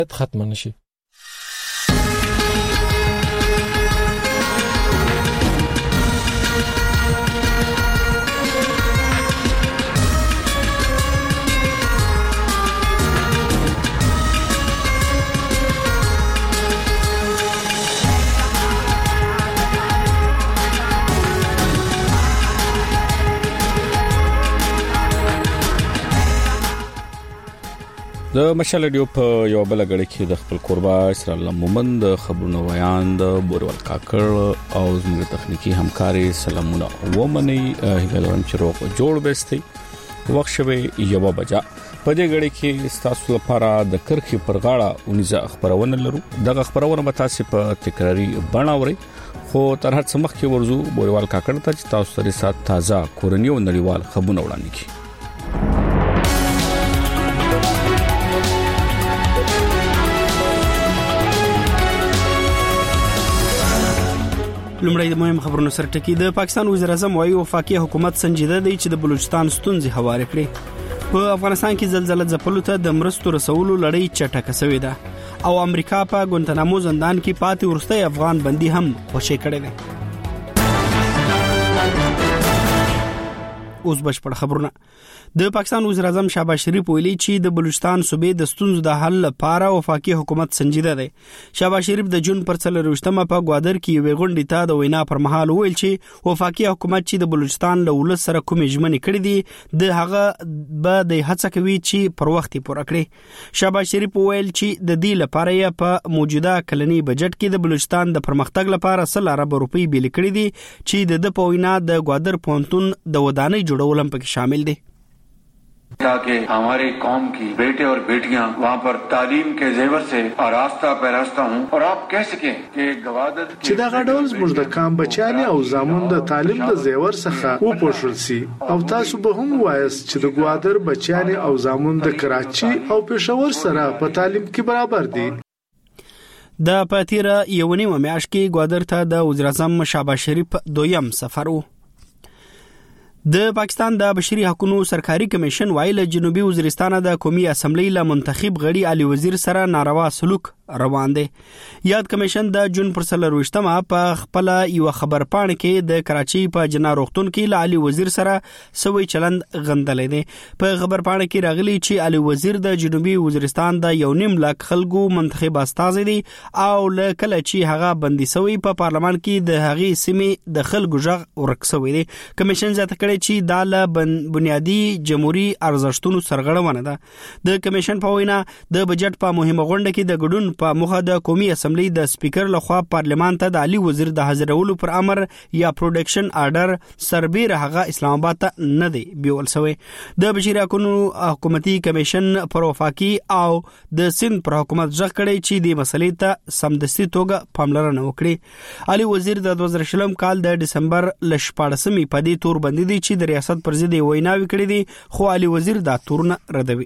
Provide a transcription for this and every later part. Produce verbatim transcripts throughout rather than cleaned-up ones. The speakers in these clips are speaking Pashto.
ختم نشي. د مشال ډیو په یو بل غړي کې د خپل قربا اسر الله مومند د خبرونو بیان د بورول کاکړ او زموږ تخنیکی همکاري سلامونه ومني هیلم چې روغ جوړ بستي وخت شوي یو بجا په دې غړي کې ستاسو لپاره د کرخي پر غاړه اونیزه خبرونه لرو د خبرونه متاسف په تکراری بڼاوري خو تر هر څه مخکې ورزو بورول کاکړ ته چې تاسو سره سات تازه کورنیو نړیوال خبرونه وړاندې کړي. لومړی د مهم خبرونو سره ټکی د پاکستان وزیر اعظم وايي وفاقي حکومت سنجیده دی چې د بلوچستان ستونزې هواره کړي. په افغانستان کې زلزلہ ځپلو ته د مرستو رسولو لړۍ چټکه شوې ده او امریکا په ګونتنامو زندان کې پاتې ورسته افغان بندي هم خوشی کړي دي. اوس بشپړ خبرونه. د پاکستان وزیر اعظم شهباز شریف ویلي چې د بلوچستان صوبې د ستونزو د حل لپاره وفاقي حکومت سنجیده دی. شهباز شریف د جون پر څلرويشتمه په ګوادر کې یو غونډې ته د وینا پر مهال ویل چې وفاقي حکومت چې د بلوچستان له ولس سره کومې ژمنې کړې دي د هغه به د هڅه کوي چې پر وخت پوره کړي. شهباز شریف ویل چې د دې لپاره یې په موجوده کلنی بجټ کې د بلوچستان د پرمختګ لپاره سل ارب روپۍ بیل کړې دي چې د په وینا د ګوادر پونتون د ودانۍ جوړول هم پکې شامل دي. ताकि हमारी कौम की बेटे और बेटियां वहाँ पर तालीम के जेवर से आरास्ता पैरास्ता हूँ और आप कह सकें कि गवादर چې دا غډول زموږ د کام بچانه او زامن د تعلیم د زیور څخه و پوښل سي او تاسو به هم وایست چې د ګوادر بچانه او زامن د کراچي او پېښور سره په تعلیم کې برابر دي. د پاتیره یو نیمه میاشت کې ګوادر ته د وزیر اعظم شهباز شریف دویم سفر وو. د پاکستان د بشري حقوقو سرکاري کمیشن وایي له جنوبي وزیرستان د قومي اسمبلی له منتخب غړي علي وزیر سره ناروا سلوک روان دي. یاد کمیشن د جون پر څلرويشتمه په خپل یو خبر پاڼه کې د کراچي په جنا روغتون کې له علي وزیر سره سوي چلند غندلې دي. په خبر پاڼه کې راغلي چې علي وزیر د جنوبي وزیرستان د یو نیم لاک خلکو منتخب استازي دي او له کله چې هغه بندي سوي په پارلمان کې د هغې سیمې د خلکو ژغ ورکسوي دي. کمیشن ځکه کړي چې دا له بنیادی جمهوریت ارزښتونو سرغړونه ده. د کمیشن په وینا د بجټ په مهمه غونډه کې د ګډون په مخه د قومي اسمبلی د سپیکر لخوا پارلمان ته د علي وزیر د حاضرولو پر امر یا پروډکشن آرډر سربېره هغه اسلام آباد ته نه دی بیول شوی. د بشري حقوقو حکومتي کمیشن پر وفاقي او د سند پر حکومت ځخ کړي چې د مسلې ته سمدستي توګه پاملرنه وکړي. علي وزیر د دوه زره شلم کال د دسمبر ل شپاړسمې په دې تور باندې دي چې د ریاست پر ضد ویناوي کړې دي خو علي وزیر دا تورونه ردوي.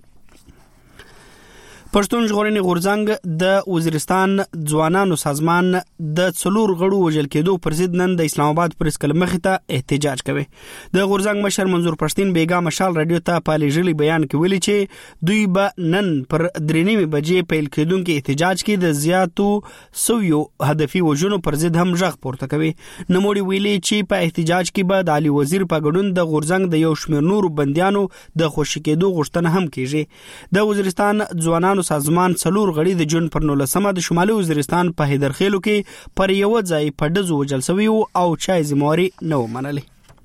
پښتون ژغورنې غورځنګ د وزیرستان ځوانانو سازمان د څلور غړو وژل کېدو پر ضد نن د اسلام آباد پریس کلب مخې ته احتجاج کوي. د غورځنګ مشر منظور پښتين بیګا مشال رادیو ته په لېږلي بیان کې ویلي چې دوی به نن پر درې نیمې بجې پیل کېدونکي احتجاج کې د زیاتو سویو هدفي وژنو پر ضد هم غږ پورته کوي. نوموړي ویلي چې په احتجاج کې به د علي وزیر په ګډون د غورځنګ د یو شمېر نورو بندیانو د خوشي کېدو غوښتنه هم کیږي. د وزیرستان ځوانانو سازمان څلور غړي د جون پر نولسمه د شمالي وزیرستان په هیدرخیلو کې پر یو ځای په ډزو وجل شوی او چا ذمہواری نه ومنله.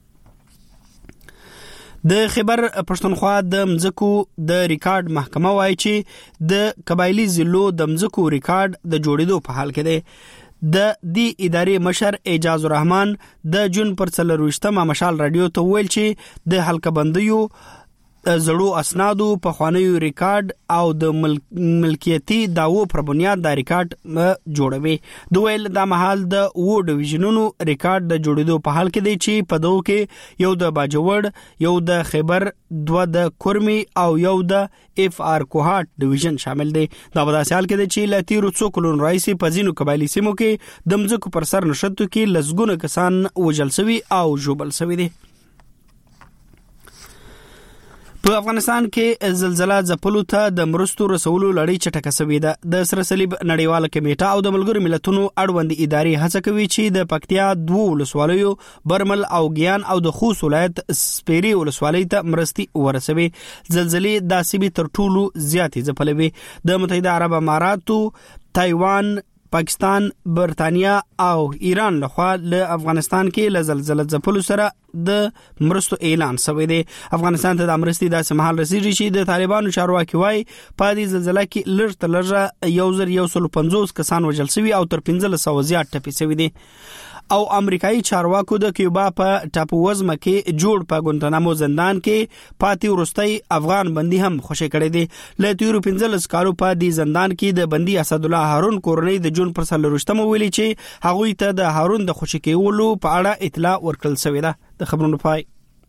د خیبر پښتونخوا د مځکو د ریکارډ محکمه وایي چې د قبایلی ضلعو د مځکو ریکارډ د جوړېدو په حال کې دی. د دې ادارې مشر اعجاز الرحمن د جون پر څلرويشتمه مشال رادیو ته ویل چې د حلقه بندیو زړو اسنادو په خوانیو ریکارډ او د ملکیتی داوو پر بنیاد د ریکارډ جوړوي. دویل د محل د وو ډیویژنونو ریکارډ د جوړېدو په حال کې دی چې په دغه کې یو د باجوړ، یو د خیبر، دوه د کورمی او یو د اف آر کوهات ډیویژن شامل دي. دا په داسې حال کې دی چې له تیرو څو کلونو راهیسې په ځینو قبایلي سیمو کې د مځکو پر سر نښتو کې لسګونه کسان وژل شوي او ژوبل شوي دي. په افغانستان کې زلزلہ ځپلو ته د مرستو رسولو لړۍ چټکه شوې ده. د سره صلیب نړیواله کمیټه او د ملګرو ملتونو اړوند ادارې هڅه کوي چې د پکتیا دوه ولسوالیو برمل او ګیان او د خوست ولایت سپیري ولسوالۍ ته مرستي ورسوي. زلزلې د سیمې تر ټولو زیاتې ځپلې د متحده عرب اماراتو، تایوان، پاکستان، برتانیا او ایران لخوا له افغانستان کې له زلزلې ځپلو سره د مرستو اعلان شوی دی. افغانستان ته د مرستې داسې مهال رسیږي چې د طالبانو چارواکي وايي په دې زلزلې کې لږ تر لږه یو زر یو سل پنځوس کسان وژل شوي او تر پنځه سوه زیات ټپي شوي دي. او امریکایي چارواکو د کیوبا په ټاپووزمه کې جوړ په ګونټنامو زندان کې پاتې ورستي افغان بندي هم خوشی کړي دي. له تیرو پنځلس کالو په دې زندان کې د بندي اسد الله هارون کورنۍ د جون پر څلرویشتمه ویلي چې هغوی ته د هارون د خوشی کېولو په اړه اطلاع ورکړل شوې ده. د خبرونو پای.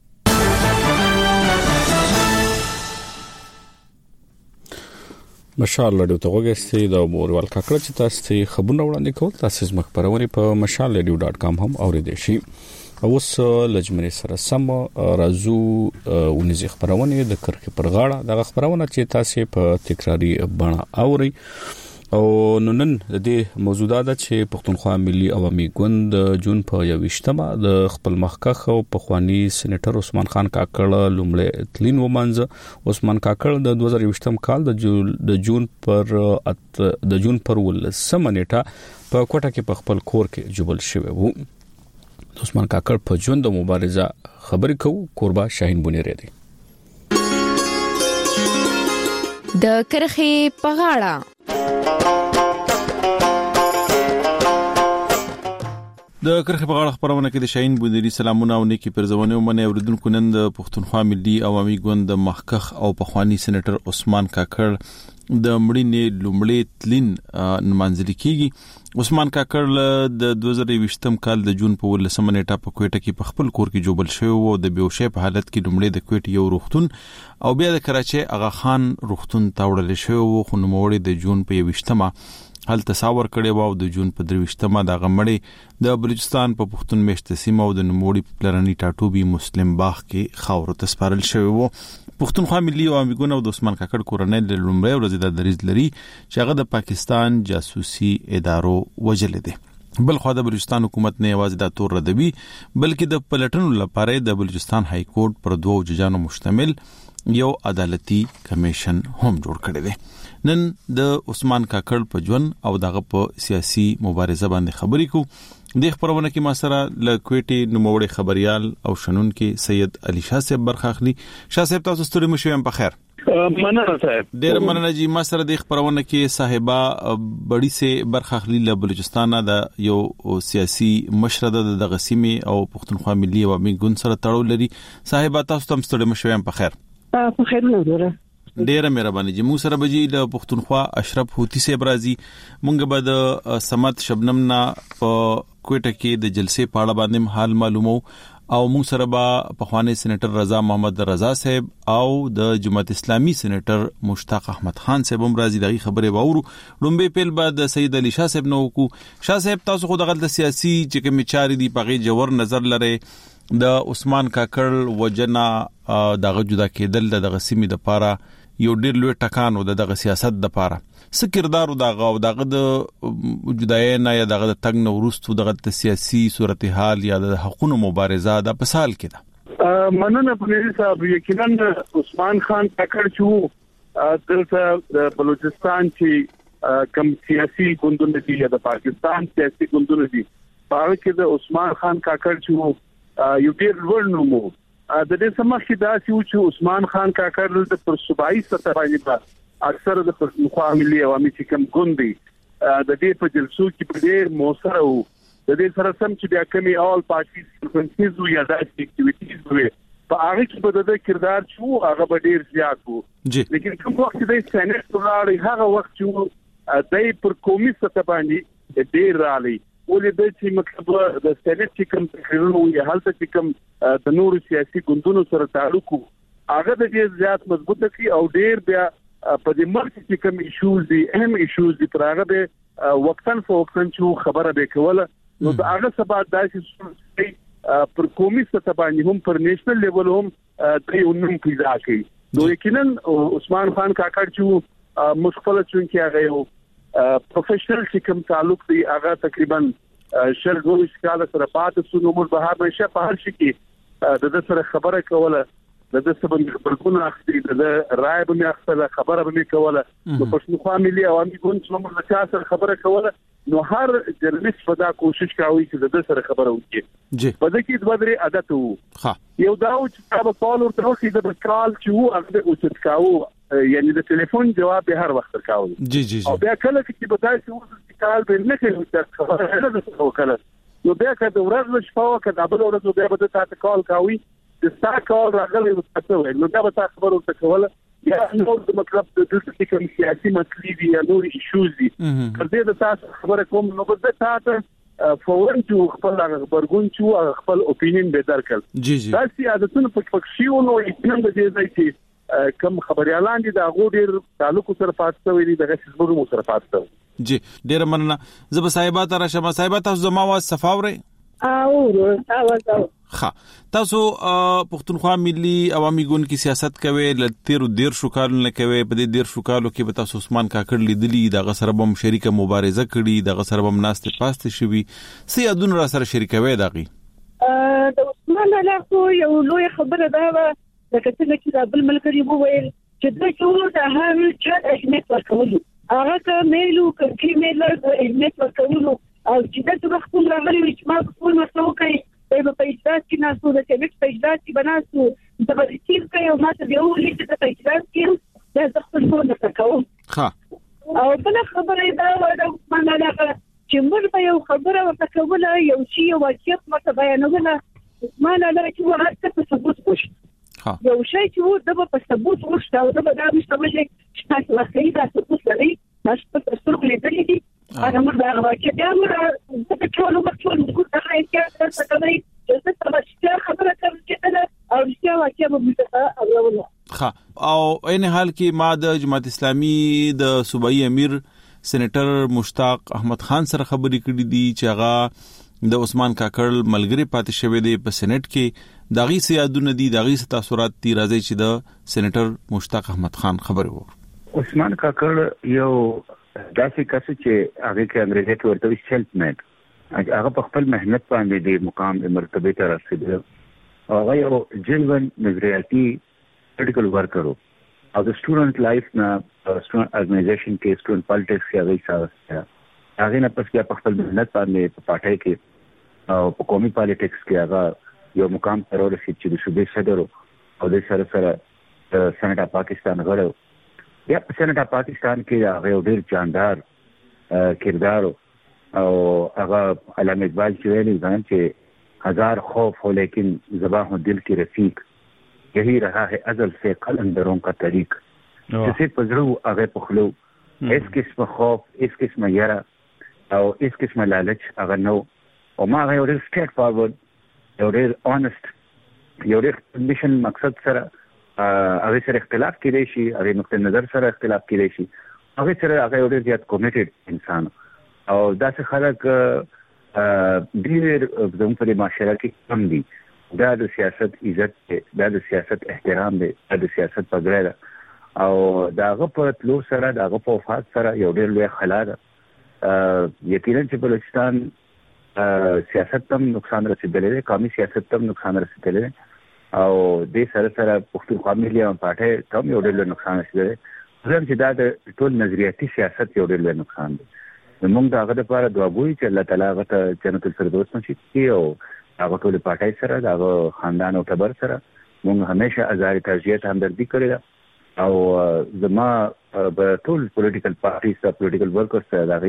مشال رادیو ته وګورئ دا مورول کاکړه چې تاسو ته خبرونه وړاندې کوي. تاسو زموږ خبرونه په مشال رادیو ډاٹ کام هم اوریدئ شئ. اوس لجمري سره سم رازو ونیزي خبرونه د کرکې پر غاړه د خبرونه چې تاسو په تکراری بڼه اوري او نن د دې موضوعات چې پښتونخوا ملي عوامي ګوند جون په یوشتمه د خپل مخکخ او پخوانی سېنیټر عثمان خان کاکړ لومړی تلین ومنځ. عثمان کاکړ د دوه زره یوشتم کال د جون پر د جون پر ولسمه نیټه په کوټه کې په خپل کور کې جوړل شوی وو. عثمان کاکړ په ژوند د مبارزه خبرې کوو. کوربه شاهین بونیری دی. د کرخې په غاړه د کرخې په غاړه خبرونه کې د شاهین بونیری سلامونه او نیکی پرزونه ومنه اوریدونکو. نن د پښتونخوا ملي عوامي ګوند مخکخ او پخوانی سېنیټر عثمان کاکړ د مړینې لومړی تلین نمانځل کیږي. عثمان کاکړ د دوه زره یوشتم کال د جون په ولسمه نیټه په کوټه کې په خپل کور کې جوړل شوی او د بیوشې په حالت کې لومړی د کوټې یو روغتون او بیا د کراچۍ اغا خان روغتون ته وړل شوی او خو نوموړی د جون په یوشتمه حل تصور کړي وو. د جون په درويشتمه د غمړې د بلوچستان په پښتون میشت سیمه او د نوموړي پلرنی ټاټوبي مسلم باغ کې خاور ته سپارل شوی وو. پښتونخوا ملي عوامي ګوند او د عثمان کاکړ کورنۍ د لومړی ورځ د دریز لري چې هغه د پاکستان جاسوسي ادارو وجل دي. بل خو د بلوچستان حکومت نه یوازې د تور ردوي بلکې د پلټنو لپاره د بلوچستان های کورټ پر دوه ججانو مشتمل یو عدالتي کمیشن هم جوړ کړی دی. نن د عثمان کاکړ په ژوند او دغه په سیاسي مبارزه باندې خبرې کوو. د خبرونه کې ما سره ل کوټي نوموړي خبريال او شنن کې سید علي شاه صاحب برخه اخلي. شاه صاحب تاسو ستړي مشو په خیر. مننه صاحب. ډیر مننه جی. ما سره د خبرونه کې صاحبہ بڑی سه برخه اخلي ل بلوچستان د یو سیاسي مشرده د غسیمه او پښتونخوا ملي عوامي ګوند سره تړاو لري. صاحبہ تاسو تم ستړي مشو په خیر. په خیر نه وره. ډیره مهرباني جی. مو سره بجی له پښتونخوا اشرف هوتی سه برازي مونږ به د سمت شبنم نا په کوټه کې د جلسې پاړه باندې حال معلومو او مونږ سره به پخوانی سېنیټر رضا محمد رضا صاحب او د جماعت اسلامي سېنیټر مشتاق احمد خان صاحب هم راځي دغه خبره وورو. لومبه پیل بعد سید علي شاه صاحب نو کو. شاه صاحب تاسو خو دغه سیاسي چې کوم چاري دی پغه جوور نظر لره د عثمان کاکړ وجنا دغه جدا کېدل دغه سیمې د پاره یو ډیر لوی ټکانو دغه سیاست د پاره څه کردار دغه او دغه د جدای نه یا دغه تګ نو ورستو دغه سیاسي صورتحال یا د حقوقو مبارزه د پسال کې ده. مننه پنځه صاحب. یقینا عثمان خان کاکړ چې دلته د بلوچستان چې کم سیاسي ګوندونه دي یا د پاکستان سیاسي ګوندونه دي په هغه کې د عثمان خان کاکړ چې یو ډیر لوړ نومو د دې سمخ دا چې عثمان خان کاکړ د پر صوبایي سطح باندې اکثر د پښتونخوا ملي عوامي کوم ګوندي د دې په جلسو کې په ډېر موثر او د دې سره سم چې بیا کمی اول پارټیز کنفرنسز یا د اکټیویټیز وي په هغه کې په د کردار چې هغه به ډېر زیات وو. لیکن کوم وخت د سېنات ولاري هغه وخت چې د پر قومي سطح باندې ډېر رالي ولې د چې مکتب د سېنات چې کوم تقریرونه وي هلته چې کوم د نورو سیاسي ګوندونو سره تعلق هغه د ډېر زیات مضبوطه کی او ډېر بیا په دې مرکز کې کوم ایشوز دي اهم ایشوز دي تر هغه به وقتن فوقتن چې خبره به کوله نو دا هغه سبا داسې پر قومي سطح باندې هم پر نېشنل لیول هم د یو نوم پیدا کړي نو یقینا عثمان خان کاکړ چې مخفل چونکی هغه یو پروفیشنل چې کوم تعلق دی هغه تقریبا شل دوه کال سره پاتې سو نو موږ به همیشه په هر شي کې د سره خبره کوله د د سبن خبرونه اخلي د رائے به اخله خبره به کوله نو پښتونخوا ملي عوامي ګوند چې موږ د سره خبره کوله نو هر جرنالست په دا کوشش کوي چې د سره خبره وکړي په دې کې د بدري عادت وو یو دا چې تاسو کال ورته وکړئ د کال چې وو هغه اوچت کاوه یعنی د ټلیفون جواب به هر وخت ورکاوه جی جی او بیا کله چې به تاسو وو کال به نه کوي چې خبره نه ده وکړه نو بیا که د ورځ شپه وکړه د بل ورځ بیا به تاسو کال کوي د ستا کال راغلی وسته وي نو دا به تاسو خبرو ته کوله یا نو د مطلب د دې کوم سیاسي مسلې دي یا نور ایشوز دي پر دې د تاسو خبره کوم نو به تاسو فورن چې خپل خبرګون چې خپل اپینین به درکړل جی جی دا سي عادتونه پک پک شیو نو یقینا د دې ځای چې کم خبريالان دي دا غوډیر تعلق سره پاتې وي دغه څه مو سره پاتې جی ډیر مننه زب صاحبات را شمه صاحبات تاسو زما واز صفاوري او تاسو ها تاسو پښتونخوا ملي عوامي ګوند کی سیاست کوي لتیر ډیر شو کارونه کوي په دې ډیر شو کارو کې به تاسو عثمان کاکړ لیدلی د غسر بم شریکه مبارزه کړي د غسر بم ناست پاسته شوی سیادون را سره شریکوي دغه د عثمان علاقو یو لوی خبره ده لکه څنګه چې د بل ملګری وو ویل چې د ټول د هر چا اهمیت ورکول هغه ک میلو ک کی میل د اهمیت ورکول او چې د وخت راغلی چې ما خپل مسلو کوي په پیسات کې ناسو د کمیټ پیسات کې بناسو د بریټیل کې یو ماته دی او لیکه د پیسات کې د ځخص په نوم تکاو ها او بل خبره دا و د عثمان علاقه چې موږ په یو خبره وتکوله یو شی واقعیت مته بیانوله عثمان علاقه چې ورته په ثبوت وشي ها یو شی چې د په ثبوت وشته او د دا مشته چې تاسو واقعي دا ثبوت لري تاسو په څه کې دي انا مرة أغواك يا مرة بتقول وبتقول بتقول أخي كذا كذا جلست بشتى خبرة كذا أو بشتى واقعي بمتفق أو ولا ها او این حال کې ما د جماعت اسلامي د صوبایي امیر سېنیټر مشتاق احمد خان سره خبرې کړې دي چې هغه د عثمان کاکړ ملګری پاتې شوی دی په سېنیټ کې داغي سیادونه دي داغي تاثیرات دي راځي چې د سېنیټر مشتاق احمد خان خبرې وو عثمان کاکړ یو داسې کس چې هغه کې انګریزي کې ورته سیلف میډ هغه په خپل مهنت باندې د مقام د مرتبه ته رسیدل هغه یو جنون نظریاتي پولیټیکل ورکر او د سټوډنټ لایف نه سټوډنټ ارګنایزیشن کې سټوډنټ پالیټکس کې هغه سره هغه نه پس کې په خپل مهنت باندې په پټای کې او په قومي پالیټکس کې هغه یو مقام تر ورسید چې د صوبې صدر او د سره سره سېنات پاکستان غړو یا په سېنات پاکستان کې هغه ډېر جاندار کردار او هغه علامه اقبال چې ویلي ځان چې هزار خوف ہو لیکن زباں ہو دل کی رفیق یہی رہا ہے ازل سے قلندروں کا طریق جسے پزړو هغه پخلو اس قسم خوف اس قسم یرا او اس قسم لالچ هغه نو او ما هغه ډېر سټریټ فارورډ ډېر اونست یو ډېر مشن مقصد سره هغه سره اختلاف کېدای شي هغه نقطه نظر سره اختلاف کېدای شي هغه سره هغه ډېر زیات کمیټډ انسان او داسې خلک ډېر زموږ په معاشره کې کم دي دا د سیاست عزت دی دا د سیاست احترام دی دا د سیاست پګړه او داغه په تلو سره داغه په وفات سره یو ډېر لوی خلا ده یقینا چې بلوچستان سیاست تم نقصان رسیدلی دی قومي سیاست تم نقصان رسیدلی دی او د سره سره پښتونخوا ملي پارټي تم یو ډېر نقصان رسیدلی زم چې دا د ټول نظریاتي سیاست یو ډېر نقصان دی موږ دا غته لپاره دعا کوو چې الله تعالی غته جنت الفردوس نصیب او هغه ټول پارټي سره دا خاندان او تبر سره موږ همیشه ازاري ترجیحات همدردي کړې او زما په ټول پولیټیکل پارټي سره پولیټیکل ورکرز سره دا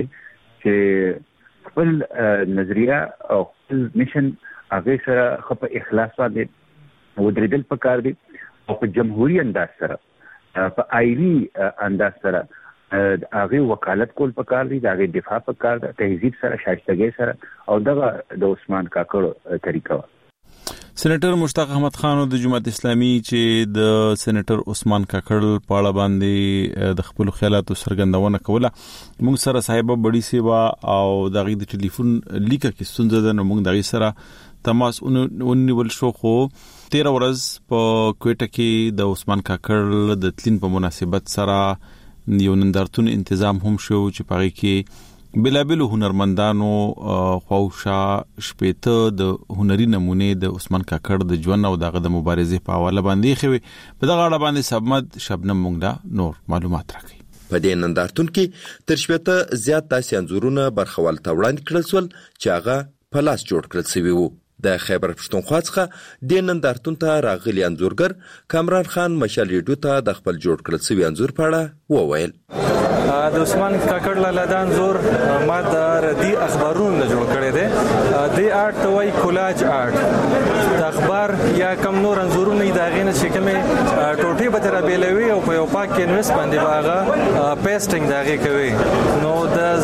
چې خپل نظریه او خپل میشن هغه سره خپل اخلاص باندې ودرېدل پکار دي او په جمهوریت انداز سره په آئینی انداز سره هغه وکالت کول پکار دي هغه دفاع پکار ده تهذیب سره شایستګي سره او دغه د عثمان کاکړ طریقه سېنیټر مشتاق احمد خان د جماعت اسلامي چې د سېنیټر عثمان کاکړ په اړه باندې د خپل خیالاتو څرګندونه کوله. موږ سره صاحب بډي سیوا او دغه د ټلیفون لیکه کې ستونزه ده، نو موږ دغه سره تماس ونیول شو. خو تیر ورځ په کوټه کې د عثمان کاکړ د تلین په مناسبت سره یو نندارتون تنظیم هم شو چې پاره کې بلابل هنرمندانو خوښا شپېته د هنري نمونه د عثمان کاکړ د ژوند او دغه د مبارزې په حواله باندې خوي. په دغه اړه باندې سبمد شبنم مونږه نور معلومات راکړي. په دې نندارتون کې تر شپېته زیات داسې انځورونه برخوال توړاند کړل سول چې هغه په لاس جوړ کړل شوی وو. د خیبر پښتونخوا څخه د نندارتون ته راغلي انځورګر کامران خان مشال ریډیو ته د خپل جوړ کړل شوی انځور په اړه وویل. د عثمان کاکړ لاله انځور ما د ردی اخبارونو جوړ کړی دی. د آرت وای کولاج آرت د اخبار یا کم نور انځورونه دا غینه چې کومه ټوټي به تر بیلوي او په یو پاک کینوس باندې واغه پیسټینګ داغه کوي. نو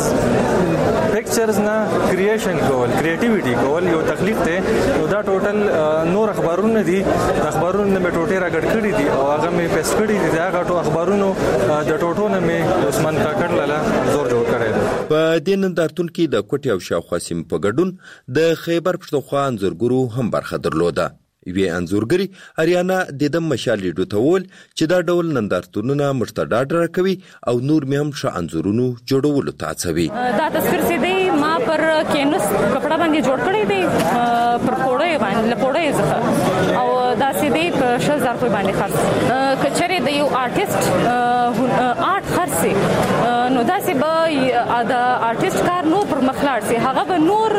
د پکچرز نه کرییشن کول کریټیویټي کول یو تخلیق ته نو دا ټوټل نور اخبارونه دي. د اخبارونو نه ټوټي راګړ کړی دي او هغه مې پیسټ کړی دي. دا غټو اخبارونو د ټوټو نه مې عثمان کاکړ لاله زور جوړ کړی دی. په دې نندارتون کې د کوټي او شاوخوا سیمې په ګډون د خیبر پښتونخوا انځورګرو هم برخه درلوده. وی انځورګری اریانا د دم مشال ریډیو ته ول چې دا ډول نندارتونونه مرتداد راکوي او نور مې هم ش انځورونو جوړولو ته هڅوي. دا تصویر سي دی ما پر کینوس کپڑا باندې جوړ کړی دی پر پوړې باندې لپوړې زخه او دا سي دی په شل زر په باندې خرڅ کچري د یو آرټیست آرت خرڅي نو دا سي به دا آرټیست کار نو پر مخلاړ سي هغه به نور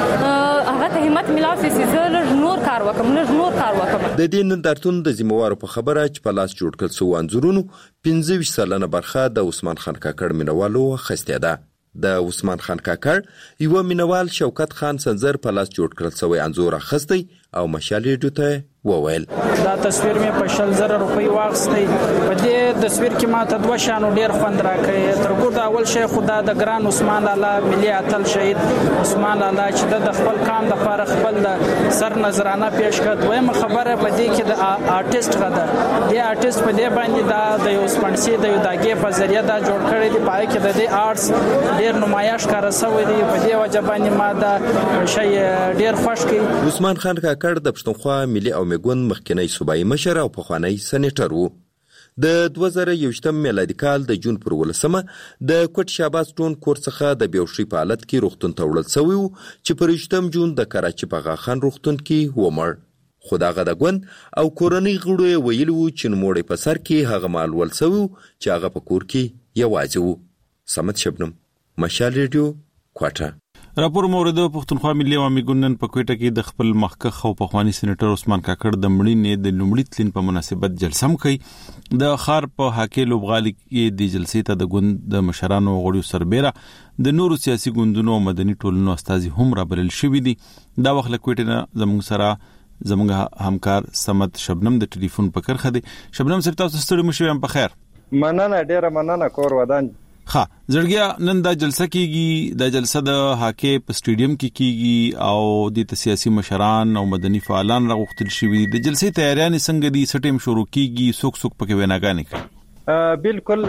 هغه ته همت ملاوي سي زل نور کار وکم نور کار وکم. د دې نندارتون د ذمہوارو په خبره چې په لاس جوړ کړل شو انځورونو پنځه ویشت سلنه برخه د عثمان خان کاکړ مینوالو خسته ده. د عثمان خان کاکړ یو مینوال شوکت خان سنزر په لاس جوړ کړل شوی انځور اخستی او مشال ریډیو ته وویل. دا تصویر مې په شل زره روپۍ واغستی. په دې تصویر کې ما ته دوه شانو ډیر خوند راکړی. تر ګور د اول شی خدا د ګران عثمان لالا ملي اتل شهید عثمان لالا چې د خپل کام د لپاره خپل د سر نظرانه پیښ کړ. دویمه خبره په دې کې د آرټیست غدا دی آرټیست په دې باندې دا د یو سپانسي د یو داګه په ذریعہ دا جوړ کړی دی. پای کې د دې آرټس ډیر نمایش کار شوی دی. په دې وجه باندې ما دا شی ډیر خوښ کړ. عثمان خان کاکړ د پښتونخوا ملي او میګون مخکنی صوبایي مشر او پخوانی سېنیټر وو. د دوه زره یوویشتم میلادي کال د جون پر ولسمه د کوټ شاباس ټون کور څخه د بیوشي په حالت کې روغتون ته وړل شوی وو چې پر یوویشتم جون د کراچي په غا خان روغتون کې ومړ. خداغه د ګوند او کورنۍ غړو ویلو چې نوموړي په سر کې هغه مال ول شوی چې هغه په کور کې یوازې وو. سمت شبنم مشال ریډیو کوټه. راپور مورد پښتونخوا ملي عوامي ګوند په کوټه کې د خپل مخکخ او پخوانی سېنیټر عثمان کاکړ د مړینې د لومړي تلین په مناسبت جلسه کوي. د خار په حاکې لوبغالي کې د جلسې ته د ګوند د مشرانو غړو سربېره د نورو سیاسي ګوندونو او مدني ټولنو استازي هم رابلل شوي دي. دا وخت له کوټه نه زموږ سره زموږ همکار سمت شبنم د ټلیفون په کرخه دي. شبنم سره تاسو ستړي مشو هم په خیر. مننه ډیره مننه کور ودان. ها زړګیا نن دا جلسه کیږي. دا جلسه د هاکې په سټیډیم کې کیږي او د سیاسي مشران او مدني فعالان راغوښتل شوي. د جلسې تیاریان څنګه دي؟ سټیم شروع کیږي؟ څوک څوک پکې ویناګانې کوي؟ بالکل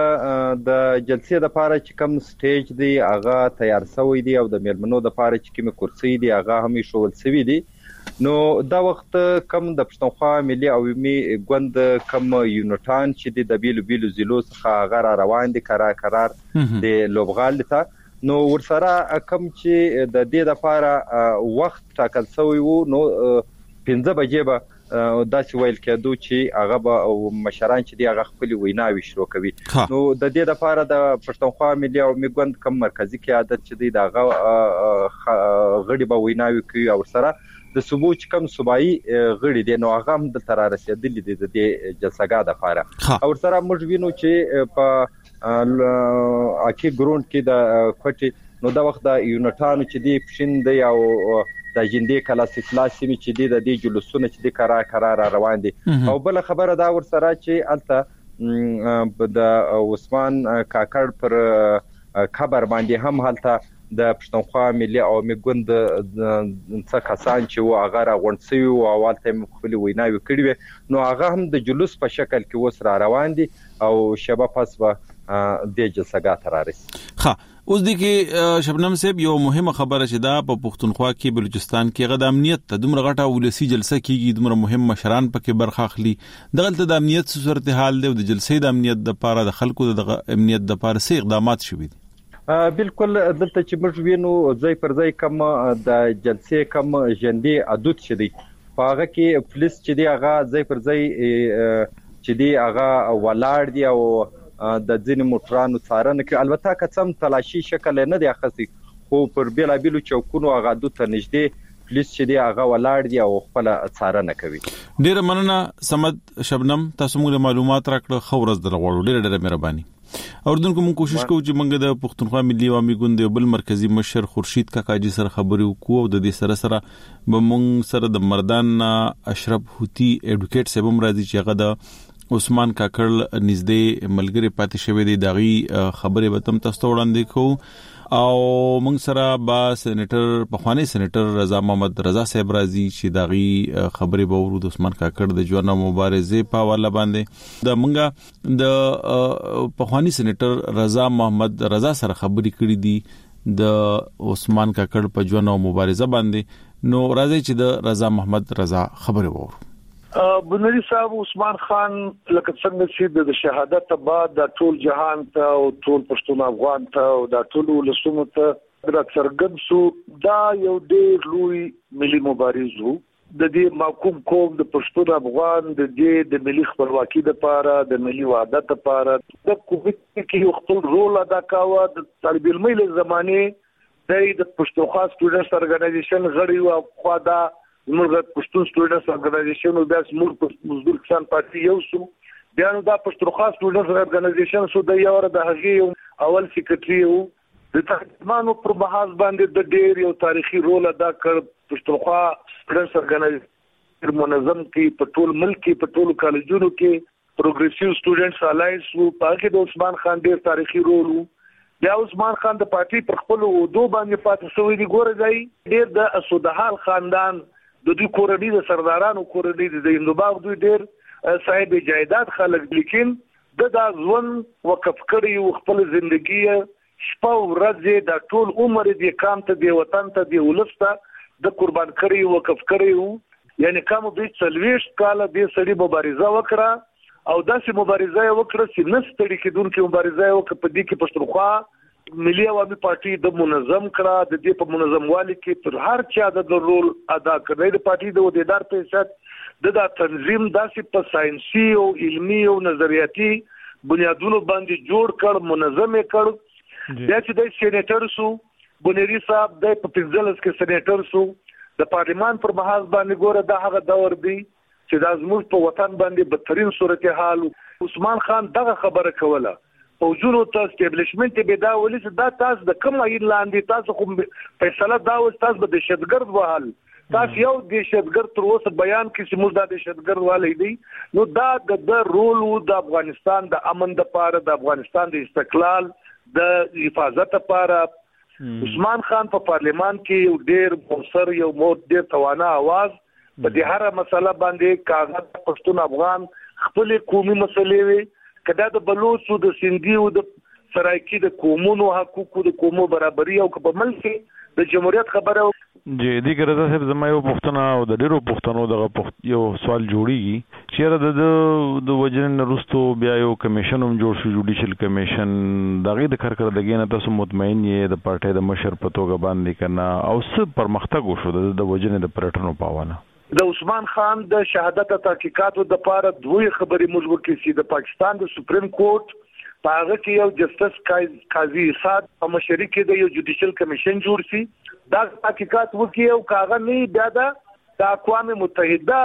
د جلسې د لپاره چې کوم سټیج دی هغه تیار شوی دی او د میلمنو د لپاره چې کوم کرسي دی هغه هم شول شوی دی. نو دا وخت کم د پښتونخوا ملي عوامي ګوند کم یونټان چې د بیلو بیلو زلو څخه غره روان دي قرار قرار د لوبغال ته. نو ورسره کم چې د دې لپاره وخت ټاکل شوی وو نو پنځه بجې به دا چې ویل کېدو چې هغه به مشران چې دی هغه خپل ویناوي شروع کوي. نو د دې لپاره د پښتونخوا ملي عوامي ګوند کم مرکزی قیادت چې دی دغه غړي به ویناوي کوي او سره د صوبو چې کوم صوبایي غړي دي نو هغه هم د تر رسیدلې دي د دې جلسګاه د لپاره. او سره موږ وینو چې په اکی ګروند کې د کوټي نو دا وخت د یونټانو چې دی پښین دی او د جندې کلاسیکلا سیمه چې دی د دې جلوسونه چې دی قرار قرار روان دي. او بل خبره دا ور سره چې الته د عثمان کاکړ پر خبر باندې هم حالته د پښتونخوا ملي عوامي ګوند څخه کسان چې و هغه راغونډ شوي او اول ته خپل ویناوي کړې نو هغه هم د جلوس په شکل کې اوس را روان دي او شبه پس به د جلسګات رارسي. ها اوس د کې شبنم صاحب یو مهمه خبره چې دا په پښتونخوا کې بلوچستان کې غد امنیت ته دومره غټه ولسی جلسه کیږي دومره مهم مشران پکې برخه اخلي دغلت د امنیت صورتحال دی او د جلسې د امنیت د لپاره د خلکو د امنیت د لپاره څه اقدامات شوي دي؟ بالکل دلته چې موږ وینو ځای پر ځای کم د جلسې کم جندي عدد شدي هغه کې پولیس چې دی هغه ځای پر ځای چې دی هغه ولاړ دی او د ځینې موټرانو څارنه کوي البته که څم تلاشي شکل نه دی اخستي خو پر بیلا بیلو چوکونو هغه د ته نږدې پولیس چې دی هغه ولاړ دی او خپل څارنه کوي. ډیره مننه سمد شبنم تاسو موږ معلومات راکړه خو ورځ درغوړو ډیره ډیره مهرباني. اوردونکو موږ کوشش کوو چې موږ د پښتونخوا ملي عوامي ګوند بل مرکزی مشر خورشید کاکاجي سره خبرې وکړو او د دې سره سره به موږ سره د مردان اشرف هوتی اډوکیټ سیبم راځي چې هغه د عثمان کاکړ نږدې ملګری پاتې شوی دی دغه خبرې به تم تاسو وړاندې کوو او موږ سره با سېنیټر پخوانی سېنیټر رضا محمد رضا صاحب راځي چې دغه خبرې به ورود عثمان کاکړ د ژوند مبارزې په حواله باندې د موږ د پخوانی سېنیټر رضا محمد رضا سره خبرې کړې دي د عثمان کاکړ په ژوند مبارزه باندې نو راځي چې د رضا محمد رضا خبرې وورو. بنری صاحب عثمان خان لکه څنګه چې د شهادت بعد د ټول جهان ته او ټول پښتون افغان ته او د ټول ولسمو ته د څرګند سو دا یو ډېر لوی ملي مبارز وو د دې محکوم قوم د پښتون افغان د دې د ملي خپلواکۍ لپاره د ملي وحدت لپاره د کومټ کې خپل رول ادا کاوه د طالب علمي له زمانه د پښتونخوا سټوډنټس اورګنایزیشن غړي او خوا دا زموږ پښتون سټوډنټس اورګنایزیشن او د زموږ مزدور کسان پارټي یو سو بیا نو دا پښتونخوا سټوډنټس اورګنایزیشن سو د یو ور د هغه اول سیکریټری وو د ترجمانو پر بحث باندې د ډېر یو تاریخي رول ادا کړ پښتونخوا سټوډنټس اورګنایزیشن منظم کې په ټول ملک کې په ټول کالجونو کې پروګریسیو سټوډنټس الاینس وو په کې د عثمان خان ډېر تاریخي رول وو بیا عثمان خان د پارټي پر خپل وډو باندې پاتې شوی دی ګوره ځای ډېر د اسودحال خاندان د دوی کورنۍ د سردارانو کورنۍ د هندوباغ دوی ډېر صاحب جایداد خلک لیکن د دا ځوان وقف کړی خپل ژوندۍ شپه ورځ د ټول عمر د کام ته د وطن ته د ولسته د قربان کړی وقف کړی یعنی کوم د څلويش کال د سړي مبارزه وکړه او داسې مبارزه وکړه چې نستړي کېدونکې مبارزه وکړه په دې کې پښتونخوا ملي عوامي پارټي د منظم کړه د دې په منظموالي کې پر هر چا د رول ادا کړی د پارټي د وډیدار په حیثیت د تنظیم داسې په ساينسي او علمي او نظریاتي بنیادونو باندې جوړ کړ منظم کړ بیا چې د سېنیټر سو بنيري صاحب د پنځلس کې سېنیټر سو د پارلیمان پر بحث باندې ګوره د هغه دور دی چې د زموږ په وطن باندې بدترین صورتحال عثمان خان دغه خبره کوله فوجونو ته اسټابلیشمنت به دا ولې چې دا تاسو د کوم عین لاندې تاسو کوم فیصله دا و تاسو به دهشتګرد وهل تاسو یو دهشتګرد تر اوسه بیان کې چې موږ د دهشتګرد والي دي نو دا د رول د افغانستان د امن لپاره د افغانستان د استقلال د حفاظت لپاره عثمان خان په پارلیمان کې یو ډېر موثر یو موت ډېر توانا आवाज په دې هر مسله باندې کاغذ پښتون افغان خپل قومي مسلې وي کدا د بلوچو د سندي او د سرایکی د قومونو حقوقو د قومو برابرۍ او په ملک د جمهوریت خبره جی دې ګرځا صاحب زما یو پښتنه او د ډیرو پښتنو دغه یو سوال جوړیږي چې د د وجنن رستو بیا یو کمیشن هم جوړ شو جوډیشل کمیشن دغه د کارکړدګۍ نه تاسو مطمئن یې د پارټي د مشر په توګه باندې کنه او څه پرمختګ وشو د وجنن د پرټنو پاوانه د عثمان خان د شهادت تحقیقاتو د لپاره دوی خبرې موږ وکړي چې د پاکستان د سپریم کورټ په هغه کې یو جسټس قاضي صاد په مشرۍ کې د یو جوډیشل کمیشن جوړ شي دا تحقیقات وکړي او کاغه نه بیا د اقوام متحده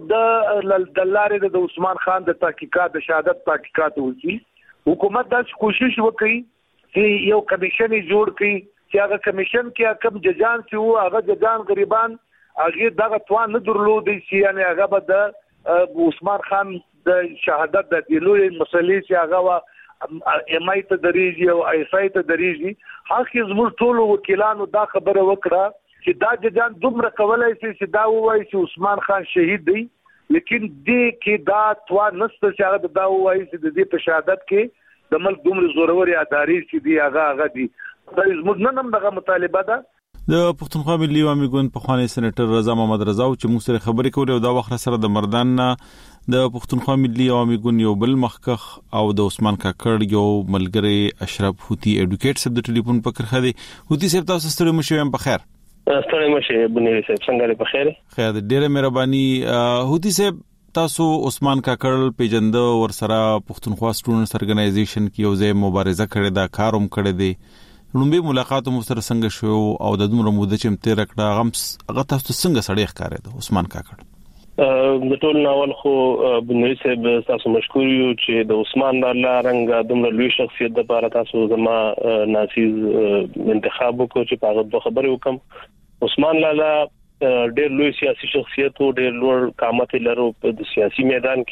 د دلارې د عثمان خان د تحقیقات د شهادت تحقیقات وکړي حکومت دا کوشش وکړي چې یو کمیشن جوړ کړي چې هغه کمیشن کې کوم ججان چې وو هغه ججان غریبان هغه دغه توان نه درلودي چې یعنی هغه به د عثمان خان د شهادت د لوی مسلې چې هغه ام آی ته دریږي او ایس آی ته دریږي هغه زموږ ټول وکیلانو دا خبره وکړه چې دا ججان دومره کولای شي چې دا وایي چې عثمان خان شهید دی لیکن دې کې دا توا نسته چې هغه دا وایي چې د دې په شهادت کې د ملک دومره زوروري اداري چې دی هغه هغه دی دا زموږ نن هم دغه مطالبه ده د پښتونخوا ملي عوامي ګوند په خوانی سېنیټر رضا محمد رضا چې موږ سره خبرې کولې او دا وخت سره د مردان د پښتونخوا ملي عوامي ګوند یو بل مخکخ او د عثمان کاکړ یو ملګری اشرف هوتی اډوکیټ سب د ټلیفون په کرخه دی. هوتی صاحب تاسو ستړي مشه یم په خیر؟ ستړي مشه بنيري صاحب څنګه په خیر؟ خیر ډیره مهرباني. هوتی صاحب تاسو عثمان کاکړ پیجند ور سره پښتونخوا سټوډنټس ارګنایزیشن کې یو ځای مبارزه کړې ده کاروم کړې دي لومبي ملاقات مو سره څنګه شو او د دومره موده چې متیر کړه غمس هغه تاسو څنګه سړی ښکارې ده عثمان کاکړ؟ د ټول ناول خو بنوي صاحب تاسو مشکور یو چې د عثمان الله رنګ دومره لوی شخصیت د لپاره تاسو زما ناسیز انتخاب وکړو چې په هغه خبرې وکم. عثمان الله ډېر لوی سیاسي شخصیت او ډېر لوړ قامت لرو په سیاسي میدان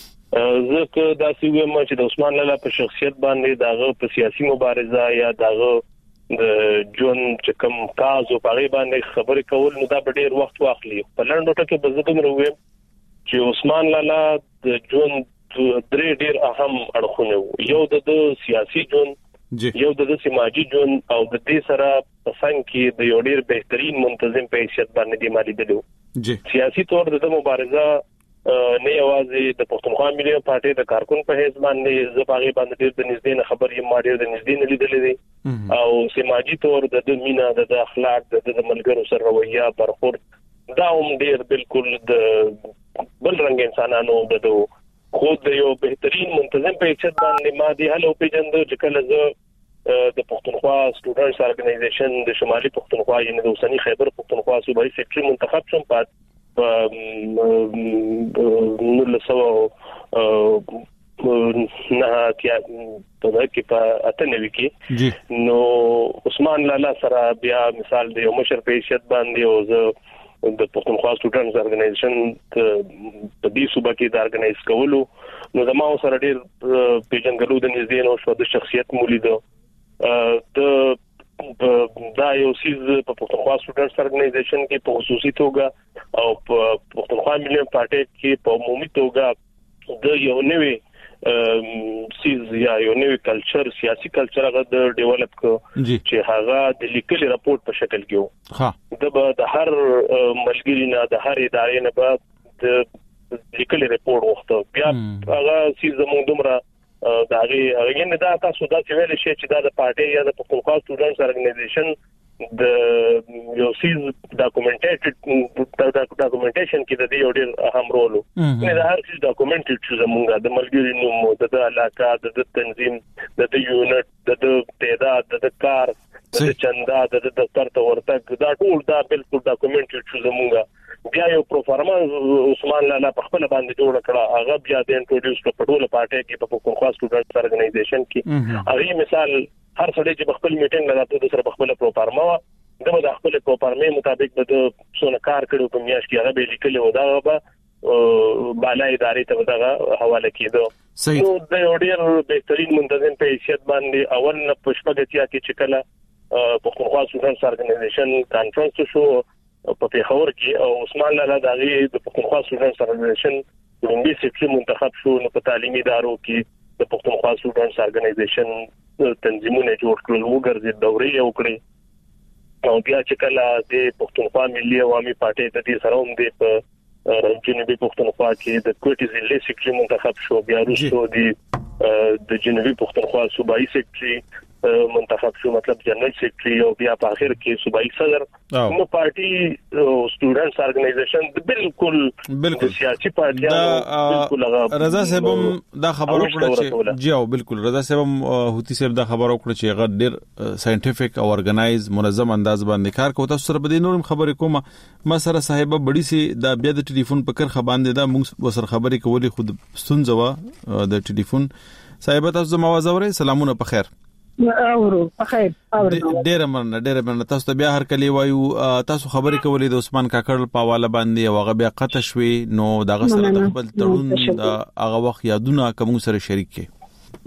کې ځکه دا سی ویم چې د عثمان الله په شخصیت باندې داغه په سیاسي مبارزه یا داغه د جون چې کوم کاز او پاره باندې خبرې کول نو دا ډېر وخت واخلي. په لنډو ټکو به زه کوم ویم چې عثمان الله د جون درې ډېر اهم اړخونه یو د سیاسي جون یو د سماجی جون او د دې سره په څنګه کې د یو ډېر بهترین منتظم په حیثیت باندې دی مالي دلو سیاسي تور د مبارزه نه یوازې د پښتونخوا ملي پارټي د کارکون په حیث باندې زباغي باندې ډېر د نږدې خبرې ما ډېر د نږدې نه لیدلې دي او سماجی تور د مینا د اخلاق د ملګرو سره رویه برخورد دا هم ډېر بالکل د بل رنګ انسانانو د خود یو بهترین منتظم په حیثیت باندې ما دی هلو پیجن د کله زه د پښتونخوا سټوډنټس ارګنایزیشن د شمالي پښتونخوا یعنی د اوسنی خیبر پښتونخوا صوبایي سیکټري منتخب شوم په نور له سو نه کیا په دغه په اتنوي کې نو عثمان لالا سره بیا مثال د یو مشر په حیثیت باندې او زه د پښتونخوا سټوډنټس ارګنایزیشن په دې صوبه کې د ارګنایز کولو نو د ما سره ډېر پیژنګلو د نږدې نو شو د شخصیت مولید د دا یو سیز په پښتونخوا سټوډنټس ارګنایزیشن کې په خصوصي توګه او په پښتونخوا ملي پارټي کې په عمومي توګه د یو نوې سیز یا یو نوې کلچر سیاسي کلچر هغه د ډیولپ کو چې هغه د لیکلي راپورټ په شکل کې وو د د هر ملګری نه د هر ادارې نه بعد د لیکلي راپورټ وخته بیا هغه سیز زموږ دومره دا هغه نه دا تاسو دا چې ویل شي چې دا د پارټي یا د پښتونخوا سټوډنټس ارګنایزیشن د یو سیز ډاکومنټیټ ډاکومنټیشن کې د دې یو ډېر اهم رول نه دا هر څه ډاکومنټیټ چې زمونږ د ملګری نوم د علاقه د تنظیم د یونټ د تعداد د کار د چندا د دفتر ته ورتګ دا ټول دا بالکل ډاکومنټیټ چې زمونږ بیا یو پروفارما عثمان لالا په خپل باندې جوړ کړه هغه بیا د انټروډیوس په ټول پارټي کې په پښتونخوا سټوډنټس ارګنایزیشن کې هغه مثال هر څړي چې خپل میټینګ لګاته د سره خپل پروفارما د خپل پروفارمې مطابق د څونه کار کړو په میاش کې هغه به لیکلو دا به بالا ادارې ته دغه حواله کېدو نو د ډېر بهترین منتظم په حیثیت باندې اول نه پښپګتیا کې چې کله پښتونخوا سټوډنټس ارګنایزیشن کانفرنس شو په پیښور کې او عثمان لالا دغه د پښتونخوا سټوډنټس ارګنایزیشن لومړی سیکټري منتخب شو نو په تعلیمي ادارو کې د پښتونخوا سټوډنټس ارګنایزیشن تنظیمونه جوړ کړل وګرځي دورې وکړي او بیا چې کله د پښتونخوا ملي عوامي پارټي د دې سره هم د جنوبي پښتونخوا کې د کوټي ضلع سیکټري منتخب شو بیا وروسته د جنوبي پښتونخوا صوبایي سیکټري منتخب شو مطلب جنرال سیکریټری او بیا په اخر کې صوبایي صدر نو پارټي سټوډنټس ارګنایزیشن بالکل بالکل سیاسي پارټي بالکل رضا صاحب دا خبرو کړه چې جی او بالکل رضا صاحب هوتی صاحب دا خبرو کړه چې هغه ډېر ساينټیفیک او ارګنایز منظم انداز باندې کار کوي تاسو سره به نورم خبرې کوم ما سره صاحب بډی سي دا بیا د ټلیفون په کر خباندې دا موږ وسر خبرې کولې خود ستونزه د ټلیفون صاحب تاسو زما आवाज اورئ سلامونه په خیر اورو په خیر اورو ډېر مننه ډېر مننه تاسو ته بیا هر کلی وایو تاسو خبرې کولې د عثمان کاکړ په حواله باندې او هغه بیا قطع شوې نو دغه سره د خپل تړون د هغه وخت یادونه کوم سره شریک کړي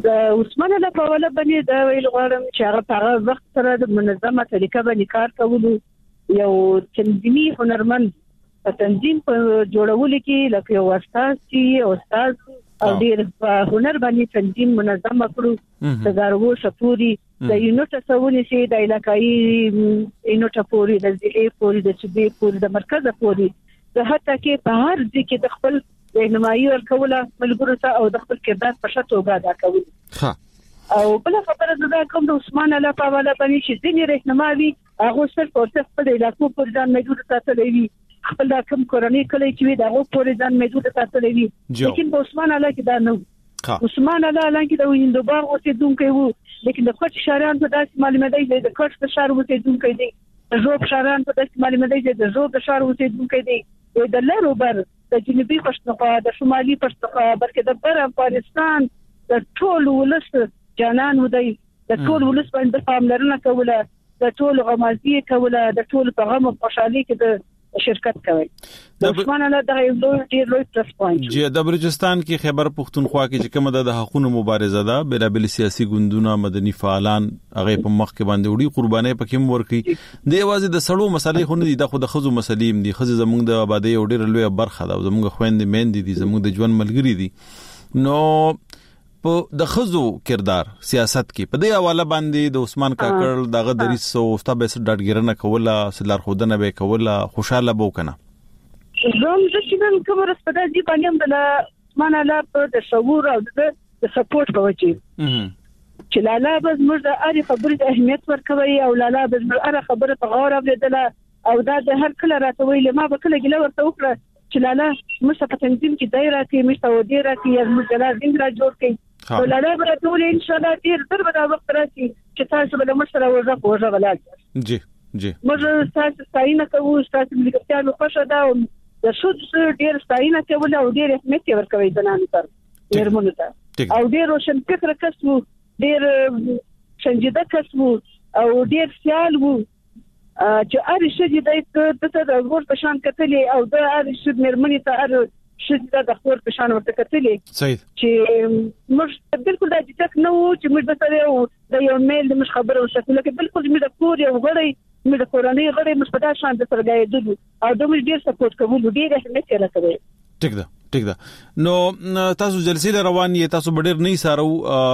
د عثمان الله په ولا باندې دا ویل غواړم چې هغه په هغه وخت سره د منظمه طریقه باندې کار کولو یو تنظیمي هنرمند په تنظیم په جوړولو کې لکه یو استاد چې استاد او ډیر هنر باندې تنظیم منظم کړو د زارو شپوري د یونټ څونې چې د علاقايي یونټ پوري د ځې پوري د چبي پوري د مرکز پوري د حتی کې په هر ځکه د خپل رهنمایي ورکوله ملګرو ته او د خپل کردار په شته توګه ادا کول. ها او بل خبره زده کوم د عثمان الله په حواله باندې چې ځینې رهنمایي هغه صرف او صرف په علاقو پر ځان محدود ساتلې وي خپل د کوم کورنۍ کلی چې وي دغه پر ځان محدود ساتلې وي لیکن په عثمان الله کې دا نه عثمان الله الله کې د وینډوبار اوسېدونکو وو لیکن د کوټ شهران په داسې معلومات دی د کوټ په شهر اوسېدونکو دی د زوب شهران په داسې معلومات دی د زوب شهر اوسېدونکو دی د لارو بر د جنوبي پښتونخوا د شمالي پښتونخوا بلکې د بر افغانستان د ټول ولس جانان ودی د ټول ولس باندې پاملرنه کوله د ټول غمازي کوله د ټول پیغام او خوشحالي کې د شرکت کوي د عثمان الله دغه یو ډیر لوی پلس پوینټ چې د بلوچستان کې خیبر پختونخوا کې چې کومه د حقوقو مبارزه ده بلا بل سیاسي ګوندونه مدني فعالان هغه په مخ کې باندې وړي قرباني پکې ورکي د یوازې د سړو مسلې خو نه دي د خو د خزو مسلې دي خزه زموږ د آبادی یو ډیر لوی برخه ده زموږ خويندې مېندې دي زموږ د ژوند ملګری دي نو په د خزو کردار سیاست کې په دې حواله باندې د عثمان کاکړ دغه دریس او استاد به ډاډګرنه کوله سلار خودنه به کوله خوشاله بو کنه زم چې کوم رسپدا دي باندې د عثمان الله په د شعور او د سپورټ په وجه چې لالا بس موږ د اړ خبرې د اهمیت ورکوي او لالا بس موږ اړ خبره په غور اوریدله او دا د هر کله راته ویل ما به کله ګله ورته وکړه چې لالا موږ په تنظیم کې دایره کې موږ ودی راکې یا موږ لا زین را جوړ کړي او لالا به ټول ان شاء الله ډیر تر به دا وخت راشي چې تاسو به موږ سره ورځه پوهه ولاړ جی جی موږ تاسو ستاینه کوو تاسو ملګرتیا مو خوښه ده د شود ډیر ستاینه کوي او ډیر اهمیت ورکوي د نن تر ډیرمنه ته او ډیر روشن فکر کسو ډیر شنجیده کسو او ډیر سیال وو چې اړ شي د د د ور په شان کتلې او د اړ شي مرمنې ته اړ شي د خپل په شان ورته کتلې صحیح چې موږ بالکل د دې تک نو چې موږ به سره د یو میل د مش خبره وشکل کې بالکل موږ د کور یو غړي موږ د کورنۍ غړي موږ په دا شان د سرګای دو او د موږ ډیر سپورټ کوو ډیر اهمیت یې راکوي ټیک ده ټیک ده نو تاسو جلسې روان یې تاسو ډېر نه سارو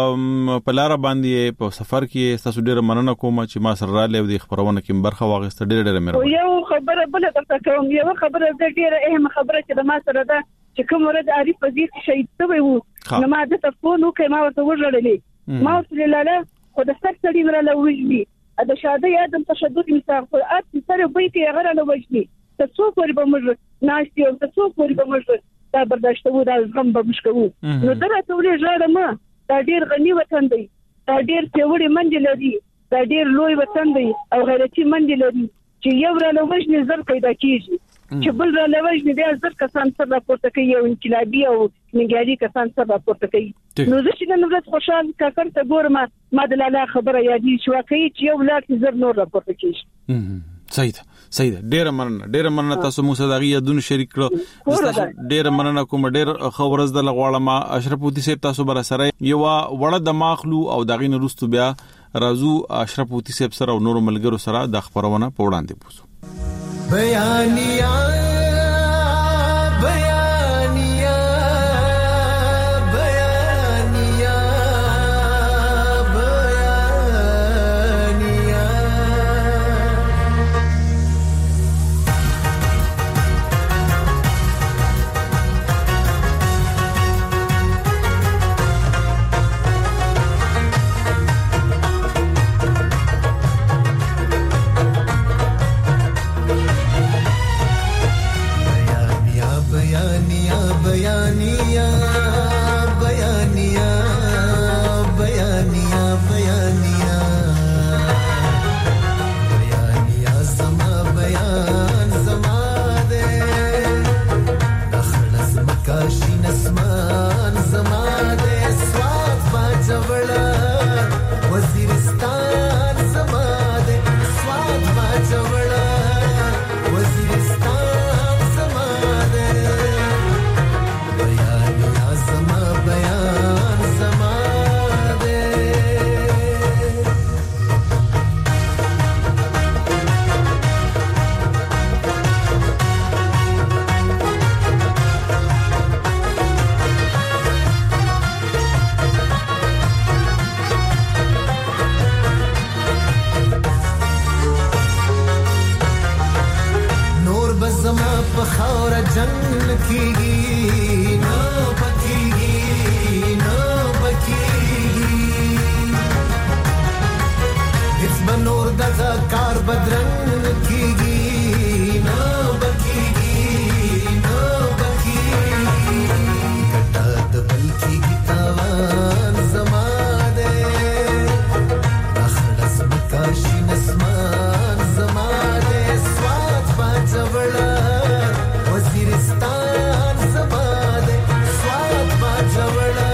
په لار باندې په سفر کې تاسو ډېر مننه کوم چې ما سره را لې د خبرونه کې برخه واغسته ډېر ډېر مې یو خبره بل درته کوم یو خبره ډېره اهمه خبره چې د ما سره ده چې کوم ورته عارف وزیر شهید شوی وو نو ما د تفون وکي ما ورته وژړلې ما ورته لاله خو د سر سړي مره لوجني د شاده ادم تشدد مثال خو اته سره به کې غره لوجني تاسو پورې به موږ ناشتي او تاسو پورې به موږ دا برداشت وو دا غم به مشکو نو درته ولې ژړم دا ډیر غنی وطن دی دا ډیر پیوړی منځ لري دا ډیر لوی وطن دی او غیرتي منځ لري چې یو را لوجني زر پیدا کیږي چې بل را لوجني بیا زر کسان سره راپورته کوي یو انقلابي او نګاری کسان سره راپورته کوي نو زه چې نن ورځ خوشحال کاکړ ته ګورم ما د لاله خبره یادې شو کوي چې یو لاک زر نور راپورته کیږي صحیح ده صحیح ده ډیر مننه ډیر مننه تاسو مو سره دغه یادونه شریک کړو تاسو ډیر مننه کوم ډیر خبرز د لغواړم اشرف وتی صاحب تاسو بر سره یو وړه د ماخلو او دغه نرستو بیا رازو اشرف وتی صاحب سره او نور ملګرو سره د خبرونه په وړاندې پوسو بیانیا بیانیا جنگ کیږي نو پکېږي نو پکېږي هیڅ بنور دغه کار بدرنګ کیږي نو پکېږي نو پکېږي کټه د بل کیږي تاوان زما ده راخړس مکاشي نسمان زما ده سواد باجوړه وزیرستان زما ده سواد باجوړه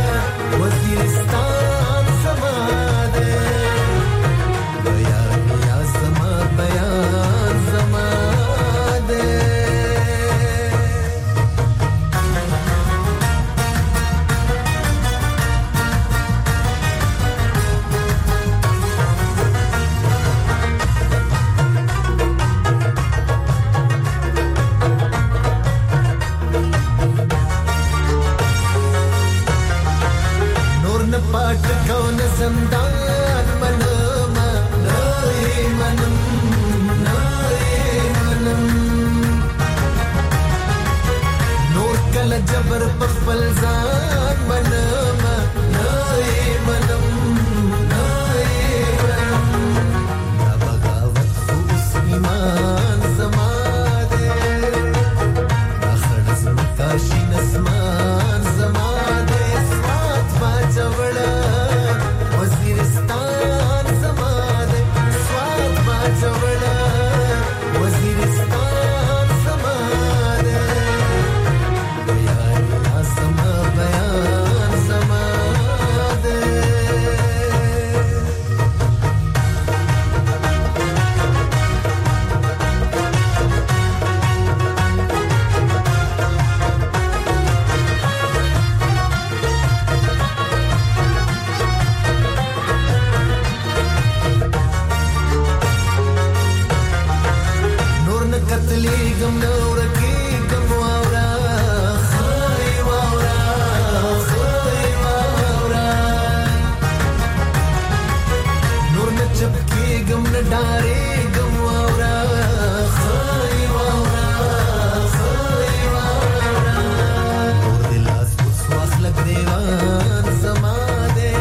وزیرستان زما ده بیان یا زما بیان زما ده पाट कौन संदान मनम नाए मनम नाए मनम नूर कल जबर पफल जान मनम नाए मनम नाए मनम बगावत उस ईमान समादे अखड़स मकाशी नस्मान समादे स्वात बाजवड़ा वजीरिस्तान समादे स्वात बाजवड़ा वजीरिस्तान समादे बयान आसमा बयान समादे कतली गम नौर की गम वावरा खाई वावरा खाई वावरा नूर न चपकी गम न डारे गम वावरा खाई वावरा खाई वावरा नूर दिलास पुसवाख लग देवान समादे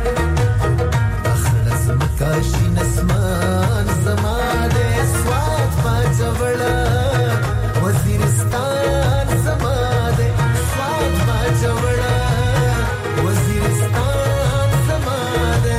अखड़स मकाशी नस्मान समादे स्वाद बाजवड़ा वजीरिस्तान समादे स्वाद बाजवड़ा वजीरिस्तान समादे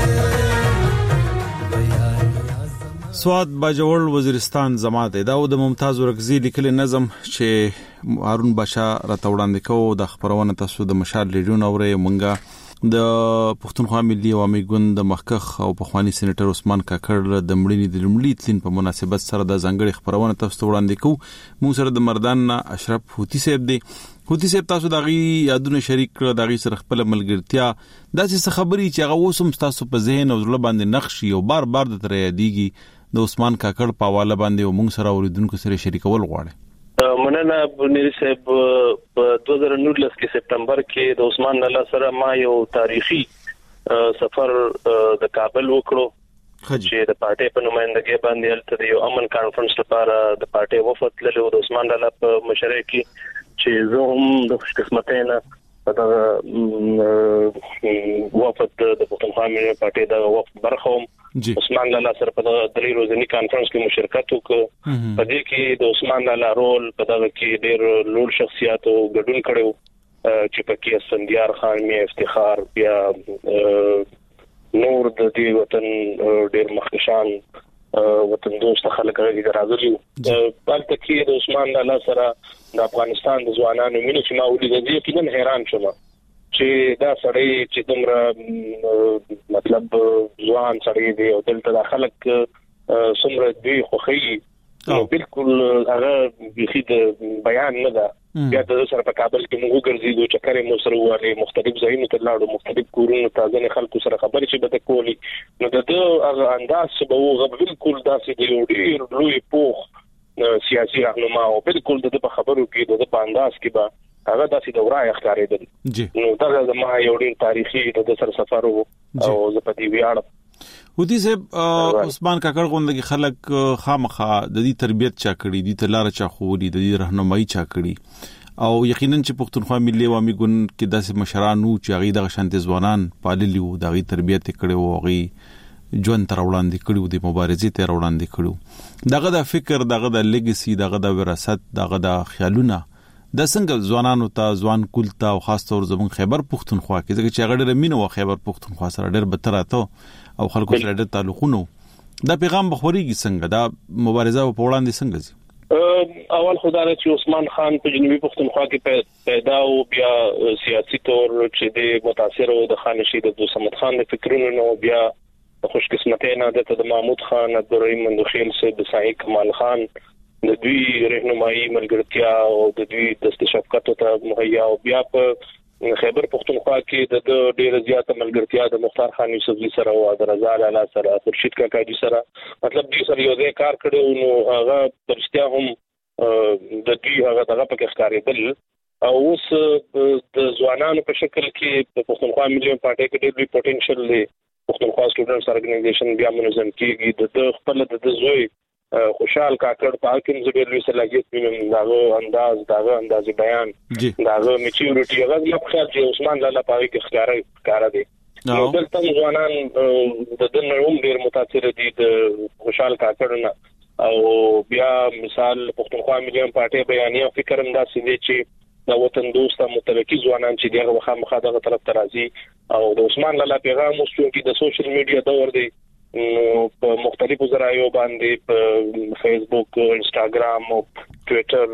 سواد باجوړ وزیرستان زماده دا د ممتاز ورکزی لیکل نظم چې هارون باشا راته وړاندې کوو د خبرونه تاسو د مشال ریډیو نورې مونږه د پښتونخوا ملي عوامي ګوند د مخکخ او پخوانی سېنیټر عثمان کاکړ د مړینې د لومړي تلین په مناسبت سره د ځانګړي خبرونه تاسو وړاندې کوو مو سره د مردان اشرف هوتی صاحب دی هوتی صاحب تاسو دغه یادونه شریک کړ دغه سره خپل ملګرتیا داسې خبري چې هغه اوسم تاسو په ذهن او زړه باندې نقش یو بار بار د تر یادېږي د عثمان کاکړ په حواله باندې موږ سره اوریدونکو سره شریکول غواړي مننه بنيري صاحب په دوه زره نولس کې سپټمبر کې د عثمان الله سره ما یو تاریخي سفر د کابل وکړو چې د پارټي په نمائندګۍ باندې هلته یو امن کانفرنس لپاره د پارټي وفد لري د عثمان الله په مشرۍ کې چې زه هم د خوشقسمتۍ دا وفد د پښتونخوا ملي پارټي د وفد برخوم عثمان الله سره په درې ورځنی کانفرنس کې مشارکت وکړ په دې کې د عثمان الله رول په دغه کې ډېر لوړ شخصیاتو ګډون کړو چې پکې اسفندیار خان می افتخار بیا نور د دې وطن ډېر مخکشان وطن دوست خلک راغلي په کې د عثمان الله سره د افغانستان د ځوانانو مینه چې ما ولې د دې کې نه حیران شوم چې دا سړی چې دومره مطلب ځوان سړی دی او دلته د خلک څومره دی خوخي بالکل هغه بيخي د بیان نه ده بیا د سره په کابل کې موږ ګرځېدو چې کړې مو سره واره مختلف ځایونو ته لاړو مختلف کورونو ته ځنه خلکو سره خبرې چې به کولی نو د هغه انداز چې به وو بالکل داسې دی ډېر لوی پوخ سیاسي راهنما او بالکل د په خبرو کې د په انداز کې به هغه داسې دورای ښکارېدل نو دا زما یو ډېر تاریخي د سر سفر او زه په دې ویاړم هوتی صاحب عثمان کاکړ غوندګي خلک خامخا د دې تربيت چا کړی دي تلار چا خوري د دې راهنمایي چا کړی او یقینا چې پښتونخوا ملي عوامي ګوند کې داسې مشرانو چې هغه د شانتي ځوانان پاللی وو د غي تربيت کړي وو هغه ژوند تر وړاندې کړي وو د مبارزې تر وړاندې کړي دغه د فکر دغه د لیګسي دغه د وراثت دغه د خیالونه د څنګه ځوانانو ته ځوان کول ته او خاص تور زمون خیبر پښتونخوا کې ځکه چې هغه ډېر مینه و خیبر پښتونخوا سره ډېر بتر اته او خلکو سره ډېر تعلقونه دا پیغام بخوريږي څنګه دا مبارزه په وړاندې څنګه زی اول خدای چې عثمان خان په جنوبي پښتونخوا کې پیدا او بیا سیاسي تور چې د متاثر او د خانشي د دوسمت خان د فکرونو نو بیا خوش قسمتۍ نه د محمود خان د رحیم مندوخیل سره د سعید کمال خان د دوی رهنمایي ملګرتیا او د دوی د شفقت ته مهیا او بیا په خیبر پښتونخوا کې د ډېر زیاته ملګرتیا د مختار خان یوسفزي سره او د رضا لالا سره خورشید کاکاجي سره مطلب دې سره یو ځای کار کړو نو هغه پرشتیا هم د دوی هغه دغه پکې ښکارېدل او اوس د ځوانانو په شکل کې په پښتونخوا ملي پارټي کې ډېر لوی پوتنشل دی پښتونخوا سټوډنټس ارګنایزیشن بیا منظم کیږي د خپل د زوی خوشحال کاکړ په حکم زبیر لوي صلاحیت وینم داغه انداز داغه انداز بیان داغه میچورټي هغه د خپل چې عثمان لالا پاوی کې ښکارا ښکارا دي نو دلته ځوانان د دنوم ډیر متاثر دي د خوشحال کاکړ نه او بیا مثال پښتونخوا ملي پارټي بیانیه فکر انداز دي چې د وطن دوسته متلکی ځوانان چې دغه مخامخ دغه طرف ترازی او د عثمان لالا پیغام اوس چې د سوشل میډیا دور دی نو په مختلفو ذرایعو باندې په فیسبوک او انستګرام او ټوئیټر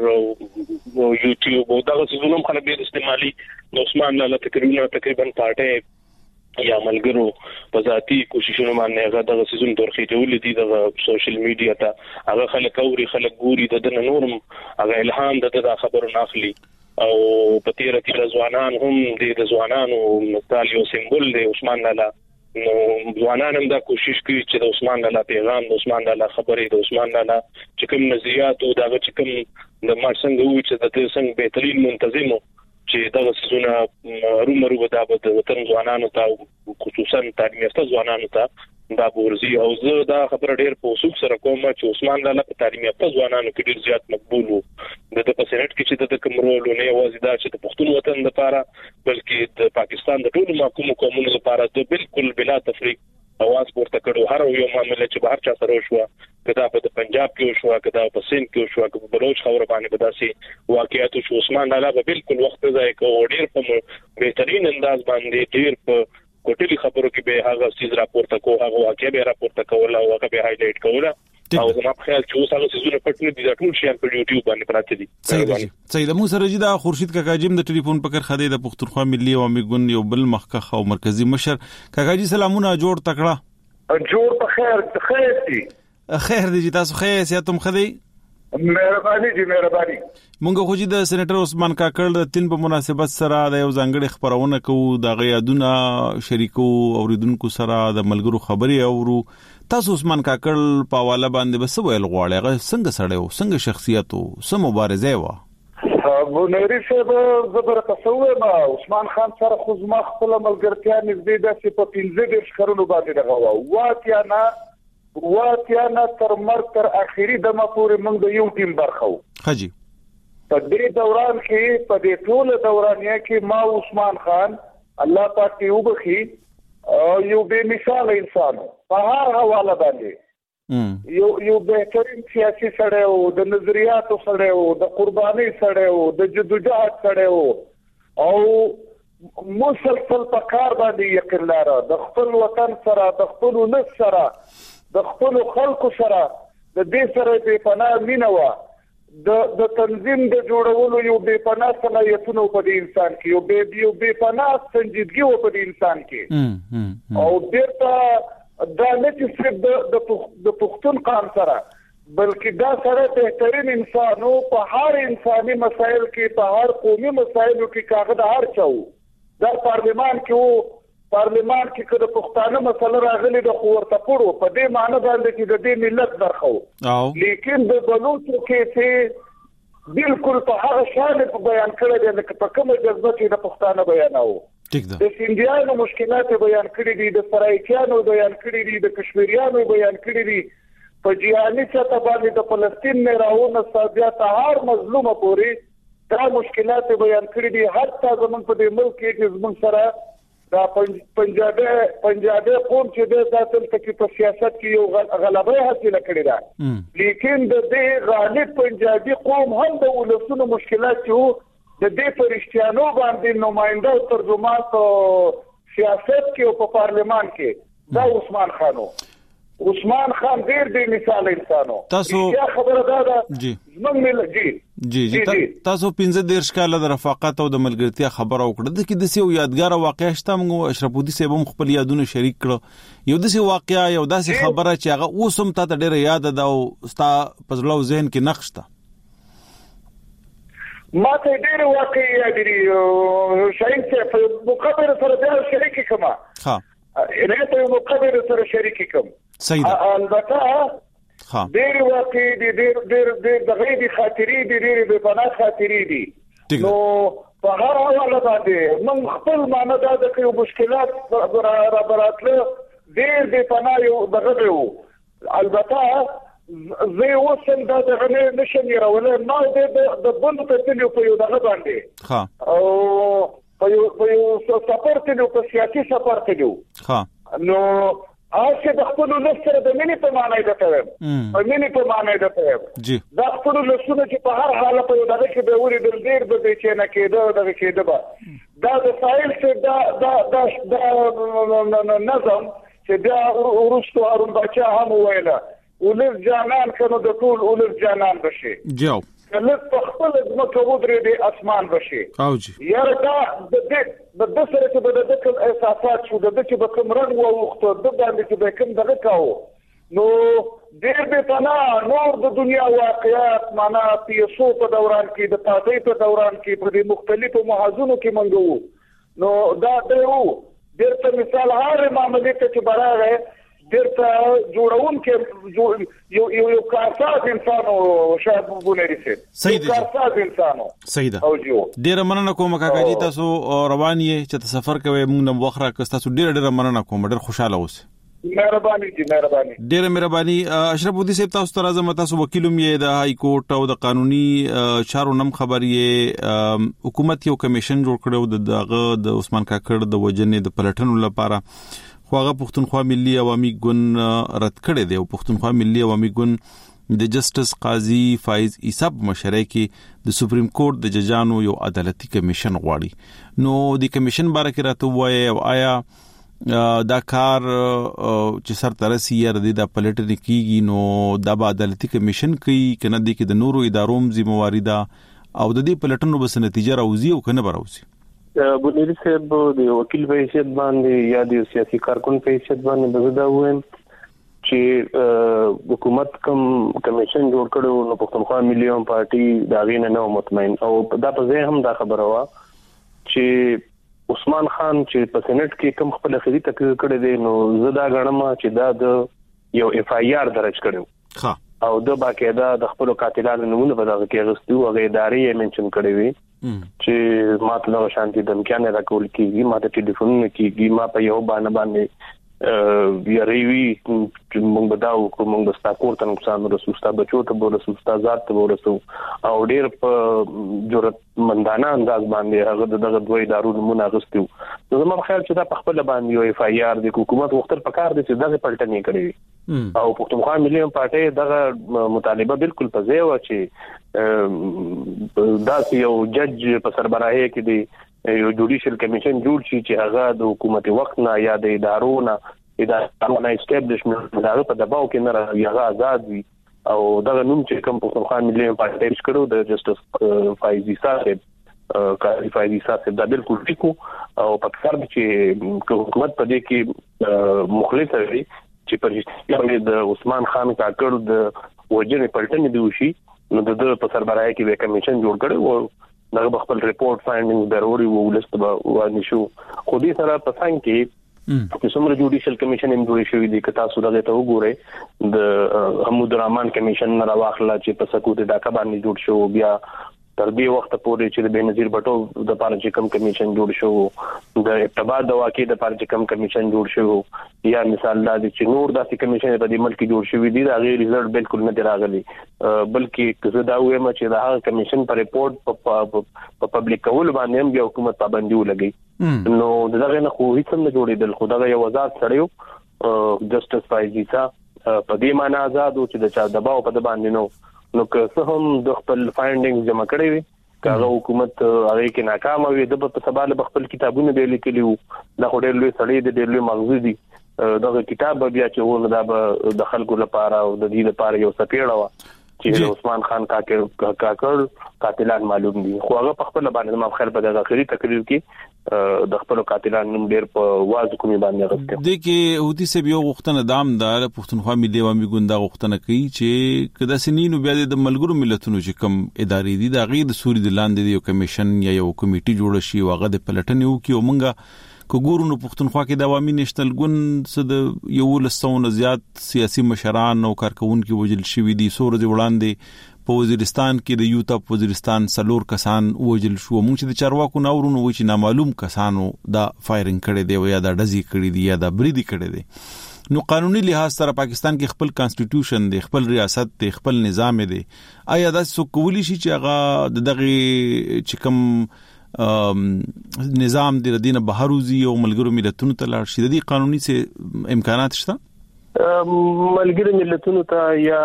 او یوټیوب او دغه څه زموږ خلک ډېر استعمالي نو عثمان لالا تقریبا تقریبا پارټي یا ملګرو په ذاتي کوششونو باندې هغه دغه سيزون ترخیټول دي د سوشل میډیا ته هغه خلک اوري خلک ګوري د نورم هغه الهام د خبرو ناخلي او په تیر کې ځوانان هم د ځوانانو مثال یو سمبول دی عثمان لالا نو ځوانان هم دا کوشش کوي چې د عثمان لالا پیغام د عثمان لالا خبرې د عثمان لالا چې کوم نظریات او دغه چې کوم د مارسنګ وو چې د څنګه بهترین منتظمو چې دغه سونه رومرو ودا د وطن ځوانانو ته خصوصا تعلیم یافته ځوانانو ته دا ورزي او زه دا خبر ډېر په وسوک سره کوم چې عثمان لالا په تعلیم یافته ځوانانو کې ډېر زیات مقبول وو د په سېنات کې چې د کوم رول نه یوازې دا چې د پښتون وطن لپاره بلکې د پاکستان د ټولو محکوم قومونو لپاره د بالکل بلا تفریق اواز پورته کړو هر یو معاملې چې بهر چا سره شو کدا په پنجاب کې شو کدا په سند کې شو کدا په بلوچ خبره باندې بداسي واقعیت شو عثمان لالا په بالکل وخت ځای کې ډېر په بهترین انداز باندې ډېر په کوټلي خبرو کې به هغه سیز راپورته کو هغه واقعي به راپورته کول او هغه به هایلایټ کول او زما په خیال چې اوس هغه سيزونه پټنه دي ټول شي په یوټیوب باندې پراته دي صحیح صحیح د مو سره جدا خورشید کاکاجی د ټلیفون پکړ خدای د پښتونخوا ملي عوامي ګوند یو بل مخکخ او مرکزی مشر کاکاجی سلامونه جوړ تکړه جوړ په خیر خیر دي خیر دي تاسو خیر سیاتم خدای مهرباني دي مهرباني مونږ خو چې د سېنیټر عثمان کاکړ د تین په مناسبت سره د یو ځانګړي خبرونه کوو د غیادونه شریکو اوریدونکو سره د ملګرو خبري اورو تاسو عثمان کاکړ په حواله باندې بس ویل غواړي هغه څنګه سړیو څنګه شخصیت او سم مبارزه و ابو نری صاحب زبر تسوي ما عثمان خان سره خو زما خپل ملګرتیا نږدې د څه په پنځه ډیر شکرونو باندې دغه واتیا نه واتیا نه تر مرګ تر اخیری دمه پورې موږ د یو ټیم برخو حاجی په دې دوران کې په دې ټول دورانیه کې ما عثمان خان الله پاک یې وبخي یو به مثال انسان په هر حواله باندې یو یو بهترین سیاسي سره او د نظریاتو سره او د قرباني سره او د جدوجہد سره او مسلسل په کار باندې یقین لاره د خپل وطن سره د خپل نس سره د خپل خلکو سره د دې سره په پناه مينوا د د تنظیم د جوړولو یو بے پناه صلاحیتونه په دې انسان کې یو بے یو بے پناه سنجیدګي په دې انسان کې او دته دا نه چې د د پښتون قام سره بلکې دا سره بهترین انسان او په هر انساني مسایل کې په هر قومي مسایلو کې کاغذ هر چاو د پارلیمان کې وو پارلیمان کې کله پښتانه مسله راغلي د خورته پړو په دې معنی باندې چې د دې ملت درخو لیکن د بلوچو کې څه بالکل په هغه شان په بیان کړی دی چې په کومه جذبه کې د پښتانه بیاناو د سیندیانو مشکلات بیان کړي دي، د سرایکیانو بیان کړي دي، د کشمیریانو بیان کړي دي، په جهاني سطح باندې د فلسطین نه راونه سعودیا ته هر مظلومه پورې دا مشکلات بیان کړي دي. حتی زمون په دې ملک کې چې زمون سره دا پنجابي پنجابي قوم چې د ذاتل کې په سیاست کې یو غلبه حاصل کړی ده، لیکن د دې غالب پنجابي قوم هم د ولسونو مشکلات چې د دې فرشتيانو باندې نمائنده او ترجمان په سیاست کې او په پارلمان کې دا عثمان خانو عثمان خان ډیر دی مثال انسانو. تاسو خبره دا ده جی زموږ مل جی جی جی تاسو پنځه دیرش کاله د رفاقت او د ملګرتیا خبره وکړه. د کې د سیو یادګار واقعیا شته. موږ اشرف الدین صاحب هم خپل یادونه شریک کړو. یو د سی واقعیا یو داسې خبره چې هغه اوس هم ته ډیره یاد ده او ستا په زړه او ذهن کې نقش ده. ما ته ډیره واقعیا یاد دي شاین څه په مقابله سره بیا شریک کما ها نه ته مقابله سره شریک کم صحیح ده. البته ها ډیر واقع دي ډیر ډیر ډیر د غیبی خاطرې دي ډیر د پناه خاطرې دي. نو په هر حواله باندې من خپل معنی دا د یو مشکلات را براتله ډیر د پناه یو دغه وو. البته زه وسم دا د غنې نشم یراولې ما د د بند په تلو په یو دغه باندې ها او په یو په یو سفر تلو په سیاسي سفر تلو ها نو آسه د خپل لسره د مینې په معنی ده ته په مینې په معنی ده ته جی د خپل لسونه چې په هر حالت په دغه کې به ورې د ډیر د چې نه کېده دغه کېده به دا د فایل څخه دا دا د نظم چې دا ورستو هارون بچا هم ویله ولر جانان کنه د ټول ولر جانان بشي جو کله په خپل ځمکه ودرې د اسمان بشي او جی یاره دا د دې د د سره چې د د کوم احساسات شو د چې به کوم رنګ وو وخته د باندې چې به کوم دغه کاو نو ډېر به تنا نور د دنیا واقعیات معنا پیسو په دوران کې د تاسې په دوران کې په دې مختلفو محاذونو کې منغو نو دا دیو ډېر ته مثال هر معاملې ته چې برابر درته جوړون کې یو یو یو کارساز انسانو شاید بونری سي صحیح دي کارساز انسانو صحیح ده. ډیر مننه کوم کاکا جی تاسو روان یې چې سفر کوي موږ نن وخره که تاسو ډیر ډیر مننه کوم ډیر خوشاله اوسئ. مهرباني جی مهرباني ډیر مهرباني. اشرف الدین صاحب تاسو تر ازمه تاسو وکیلم یې د های کورټ او د قانوني چارو نم خبر یې حکومت یو کمیشن جوړ کړو دغه د عثمان کاکړ د وجنې د پلټنو لپاره خو هغه پښتونخوا ملي عوامي ګوند رد کړی دی او پښتونخوا ملي عوامي ګوند د جسټس قاضي فایز عیسی مشرۍ کې د سپریم کورټ د ججانو یو عدالتي کمیشن غواړي. نو د کمیشن باره کې راته وایي او آیا دا کار چې سر ترسي یا د پلټنې کیږي نو دا به عدالتي کمیشن کوي کنه د کې د نورو ادارو ذمہواری ده او د دې پلټنو بس نتیجه راوځي او کنه راوځي. بنيري صاحب د وکیل په حیثیت باندې یا د سیاسي کارکون په حیثیت باندې بزدا وایم چې حکومت کوم کمیشن جوړ کړو نو پښتونخوا ملي عوامي پارټي دا غینه نه مطمئن او دا په ځای هم دا خبره وا چې عثمان خان چې په سېنات کې کوم خپل خري تقریر کړی دی نو زدا غنم چې دا د یو اف آی آر درج کړو ها او د باقاعده د خپل قاتلانو نمونه په دغه کې غوښتو او ادارې یې منشن کړی وي چې ماته نو شانتي دمکانه راکول کیږي ماته ټلیفون کیږي ما په یو باندې باندې یریوي چې موږ بداو کوم موږ ستا کوړه نقصان ورسو ستا بچو ته ورسو ستا ذات ته ورسو او ډیر په جرأت مندانه انداز باندې هغه دغه دوی دارو نمونه غوښتو نو زما خیال چې دا په خپل باندې یو اف آی آر د حکومت وختر پکار دي چې دغه پلټنې کړی او پښتونخوا ملي پارټي دغه مطالبه بالکل په ځای و چې دا یو جج په سربراهي کې دی یو جوډیشل کمیشن جوړ شي چې هغه د حکومت وخت نه یا د ادارو نه ادارو نه اسټابلیشمنت دغه په دباو کې نه راځي هغه آزاد وي او دغه نوم چې کوم پښتونخوا ملي پارټي کړو د جسټس فایز عیسی صاحب کاری فایز عیسی صاحب دا بالکل ټیکو او په کار چې حکومت په دې کې مخلص وي چې پر د عثمان خان کاکړ د وجنې پلټنې دی وشي نو د په سربراهي کې به کمیشن جوړ کړي او دغه خپل ریپورت فایندینګ ضروري وو لست به وانه شو خو دې سره په څنګه کې چې څومره جوډیشل کمیشن هم جوړ شوی دی که تاسو دغه ته وګورئ د حمود الرحمن کمیشن نه راوخلا چې په سکوت ډاکا باندې جوړ شو بیا تر دې وخت پورې چې د بنظیر بټو د پاره چې کم کمیشن جوړ شو د ابتباد د واقع د پاره چې کم کمیشن جوړ شو یا مثال دا چې نور داسې کمیشن په دې ملک جوړ شوی دي دا غیر ریزلټ بالکل نه راغلي بلکې زه دا وایم چې دا هغه کمیشن پر ریپورت په پبلک کول باندې هم د حکومت پابندي ولګي نو دغه نه خو هیڅ نه جوړېدل خو دا یو آزاد سړیو جسټس فایزیسا په دې معنی آزاد او چې د چا دباو په د باندې نو نو که څه هم د خپل فایندینګز جمع کړي وي کاغه حکومت هغه کې ناکام وي د په سبا له خپل کتابونه دی لیکلیو دا ډېر لوی سړی دی ډېر لوی مغزي دی دغه کتاب بیا چې ونه دا د خلکو لپاره او د دې لپاره یو سپېړه و چې عثمان خان کاکر کاکر قاتلان معلوم دي خو هغه په خپل باندې ما خیر په دغه اخري تقریر کې د خپل قاتلان نوم ډېر په واز کومي باندې راغلی د کې هوتی سه یو غختنه دام دار پښتونخوا ملي عوامي ګوند غختنه کوي چې کدا سنینو بیا د ملګرو ملتونو چې کم ادارې دي د غیر سوري د لاندې یو کمیشن یا یو کمیټي جوړ شي واغه د پلټنې وکي او مونږه کوګورونو پښتونخوا کې د عوامي نشټل ګوند څخه د یو لسونه زیات سیاسي مشران او کارکونکو وجل شوی دي سورځ وړاندې په وزیرستان کې د یوتا په وزیرستان سلور کسان وجل شو مونږ چې د چارواکو ناورونو و چې نامعلوم کسانو دا فایرینګ کړي دی یا دا ډزي کړي دی یا دا بریدي کړي دی نو قانوني لحاظ سره پاکستان کې خپل کانسټیټیوشن دی خپل ریاست دی خپل نظام دی آیا دا څه کولی شي چې هغه دغه چې کوم نظام د دینه بهروزی او ملګرو ملتونو ته لاړ شي د دې قانوني څه امکانات شته ملګرو ملتونو ته یا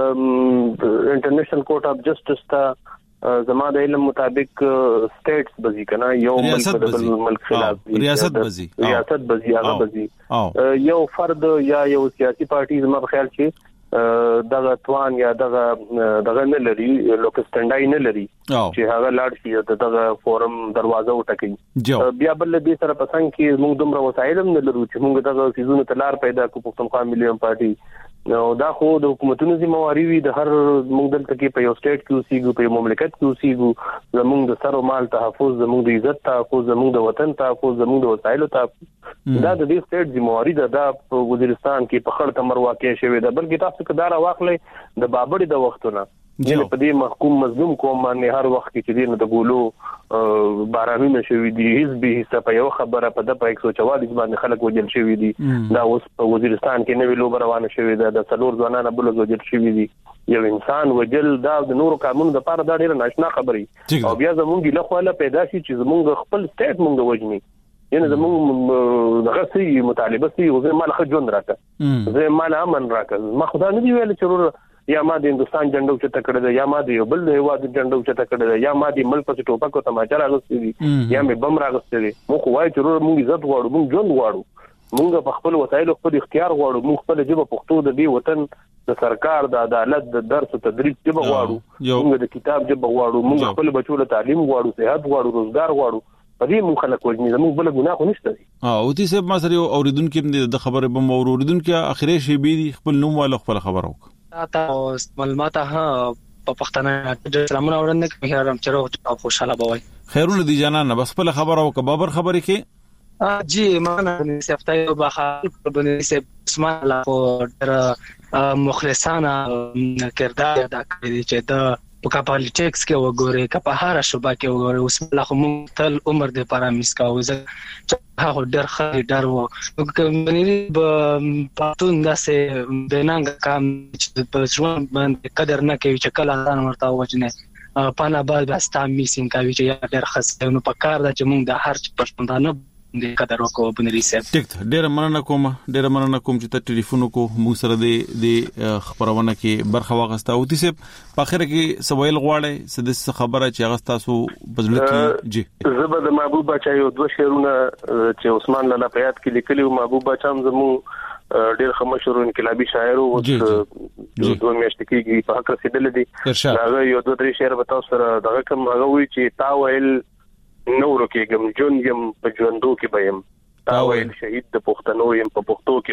انټرنیشنل کورټ اف جسټس ته زما د علم مطابق سټیټس بزی کنه یو ملک د بل ملک خلاف ریاست بزی ریاست بزی هغه بزی یو فرد یا یو سیاسي پارټي زما په خیال چې دغه توان یا دغه دغه نه لري لوکس سټنډای نه لري چې هغه لاړ شي دغه فورم دروازه وټکي بیا بل دې سره پسند کې موږ دومره وسایل نه لرو چې موږ دغه سيزونه تلار پیدا کو پښتونخوا ملي پارټي نو دا خو د حکومتونو ذمہواری وي د هر موږ دلته کې په یو سټیټ کې اوسېږو په مملکت کې اوسېږو زموږ د سر او مال تحفظ زموږ د عزت تحفظ زموږ د وطن تحفظ زموږ د وسایلو تحفظ دا د دې سټیټ ذمہواری ده دا په وزیرستان کې په خړ تمر واقع شوی ده بلکې تاسو کدار واخلې د بابړې د وختونه چې په دې محکوم مظلوم قوم باندې هر وخت کې چې د ګولو بارانونه شوی دي حزبي حصہ په یو خبره په د ایک سو چوالیس باندې خلک وجل شوی دي دا اوس په وزیرستان کې نوې لوبه روانه شوی ده د څلور ځوانانو بل وجل شوی دي یو انسان وجل دا د نورو قانونو د پاره دا ډیره ناشنا خبري او بیا زمونږ له خواله پیدا شي چې زمونږ خپل سټیټ مونږ وجني یعنی زمونږ دغه سي مطالبه سي او زه مال خجون راکه زه مال امن راکه ما خدای نه دی ویل چې یا ما د هندستان جنډو چې تکړه ده یا ما د یو بل هیواد جنډو چې تکړه ده یا ما د ملک په ټوپک او تماچا راغستې دي یا مې بم راغستې دي مو خو وای چې موږ عزت غواړو موږ ژوند غواړو موږ په خپل وسایل خپل اختیار غواړو موږ خپل جبه پښتو د دې وطن د سرکار د عدالت د درس او تدریس جبه غواړو موږ د کتاب جبه غواړو موږ خپل بچو له تعلیم غواړو صحت غواړو روزګار غواړو په دې موږ خلک وژني زموږ بل ګناه خو نشته دي او دې سب ما سره اوریدونکو د خبره به اوریدونکو اخري شی به خپل نوم ولا خپل خبره وک تاسو معلومات ها په پښتنه د سلامونه اورنه کوي هرم چرته خوشاله بوي خیرونه دي جانانه بس خپل خبره وک بابر خبرې کې جی معنا سفتای بخار په بنسبت اسمان لا پر مخلصانه کردار ادا کوي چې دا په پالیټکس کې وګوري که په هر شوبه کې وګوري اوس الله خو مونږ تل عمر دې پاره مسکاو زه هغه ډېر خې ډېر وو کومني په پاتون داسې بننګ کام چې په ژوند باندې قدر نه کوي چې کله ځان ورته وژنه پانا بعد بستا میسین کوي چې ډېر خسته نو په کار د چې مونږ د هر پښتون د قدر وکړو بنري سیب ټیک ډېر مننه کوم ډېر مننه کوم چې ته ټلیفون کو موږ سره د خبرونه کې برخه واغسته او تاسو په اخر کې سوال غواړي سده خبره چې هغه تاسو بزله کې جی زبر د محبوب بچا یو دوه شعرونه چې عثمان لالا پیات کې لیکلي او محبوب بچا هم زمو ډېر خمشور انقلابي شاعر او دوه میاشتې کې په حق رسیدل دي هغه یو دوه درې شعر به تاسو سره دغه کوم هغه وی چې تا ویل نورو کې ګم جون یم په ژوندو کې بیم تا ویل شهید د پښتنو یم په پښتو کې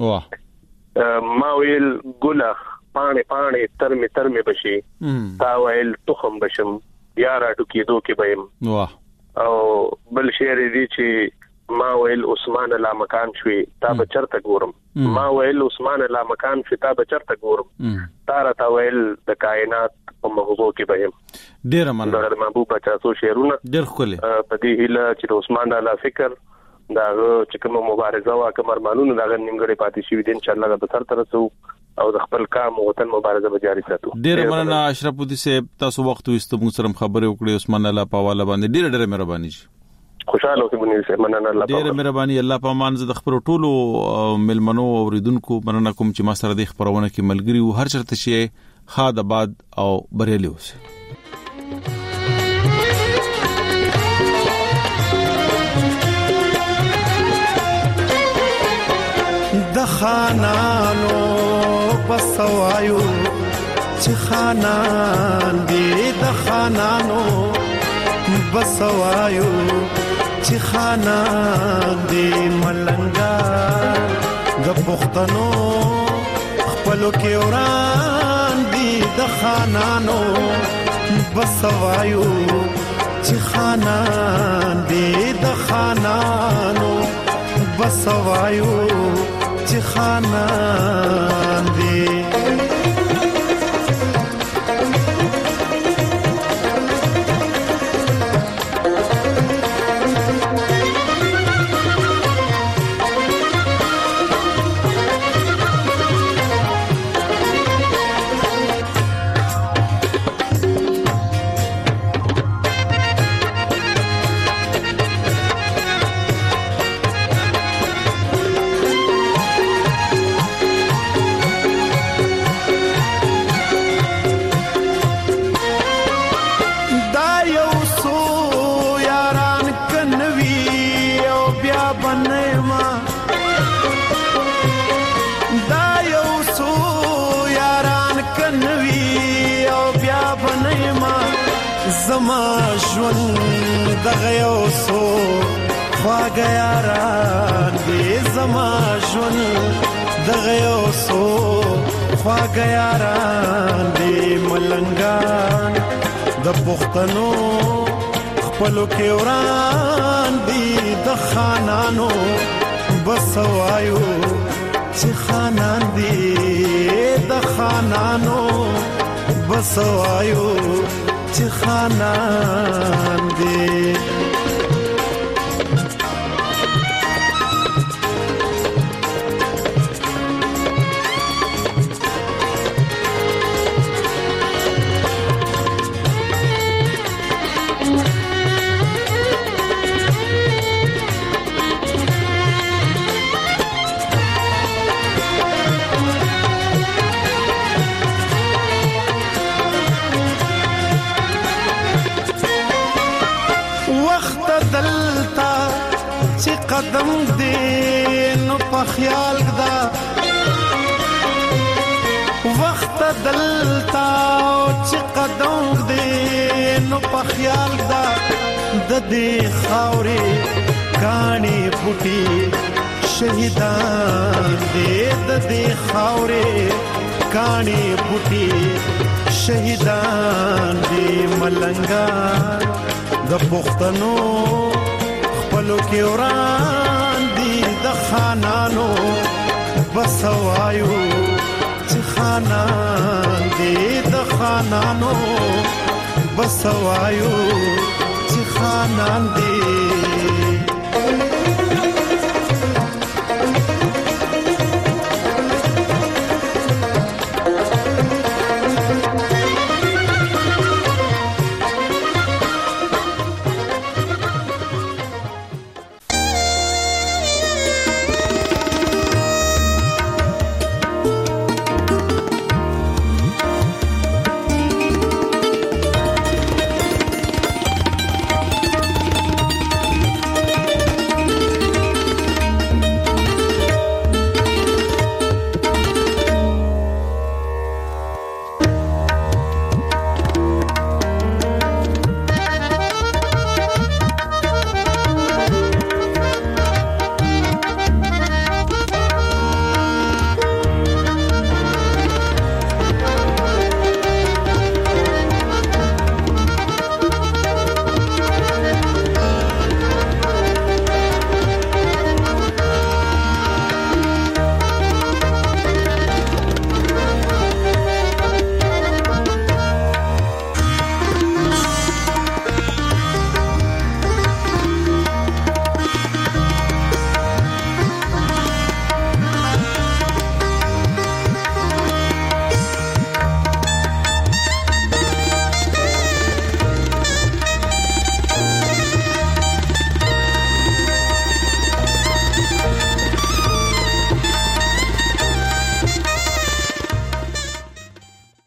بیم ما ویل ګله پانه پانه تر می تر می بشي تا ویل تخم بشم یارا ټکی دو کې بیم واه او بل شعر دی چې ما ویل عثمان لا مکان شوي تا بچرته ګورم ما ویل عثمان لا مکان شوي تا بچرته ګورم تا را تا ویل د کائنات په موضوع کې به هم ډیر مننه د محبوب بچا سو شعرونه ډیر خولي په دې هله چې د عثمان الله فکر دا چې کوم مبارزه وا کوم ارمانونه دا نیمګړی پاتې شي دي ان شاء الله به تر ترسو او د خپل کام او وطن مبارزه به جاری ساتو. ډیر مننه اشرف الدین صاحب تاسو وخت وستو موږ سره خبرې وکړې عثمان الله په حواله باندې ډیر ډیر مهرباني جی. خوشاله اوسئ بنی صاحب مننه الله ډیر مهرباني الله په امان زه د خبرو ټولو ملمنو اوریدونکو مننه کوم چې ما سره د خبرونه کې ملګری وو هر چرته شي خاد آباد او بریالي اوسئ. د خانانو بسوایو چې خانان دی د خانانو بسوایو چې خانان دی ملنګا د پښتنو خپلو کې وران دی د خانانو بسوایو چې خانان دی د خانانو بسوایو چې خانان دی زما ژوند دغه یو سو خواږه یاران دي زما ژوند دغه یو سو خواږه یاران دي ملنګان د پښتنو خپلو کې وران دي د خانانو بسوایو چې خانان دي د خانانو بسوایو چې خانان دی. قدم دې نو په خیال دا وخت دلتا چې قدم دې نو په خیال دا د دې خاورې کانی پټي شهیدان دې د دې خاورې کانی پټي شهیدان دې ملنګان د پښتنو خپلو کې وران دي د خانانو بسوایو چې خانان دي د خانانو بسوایو چې خانان دي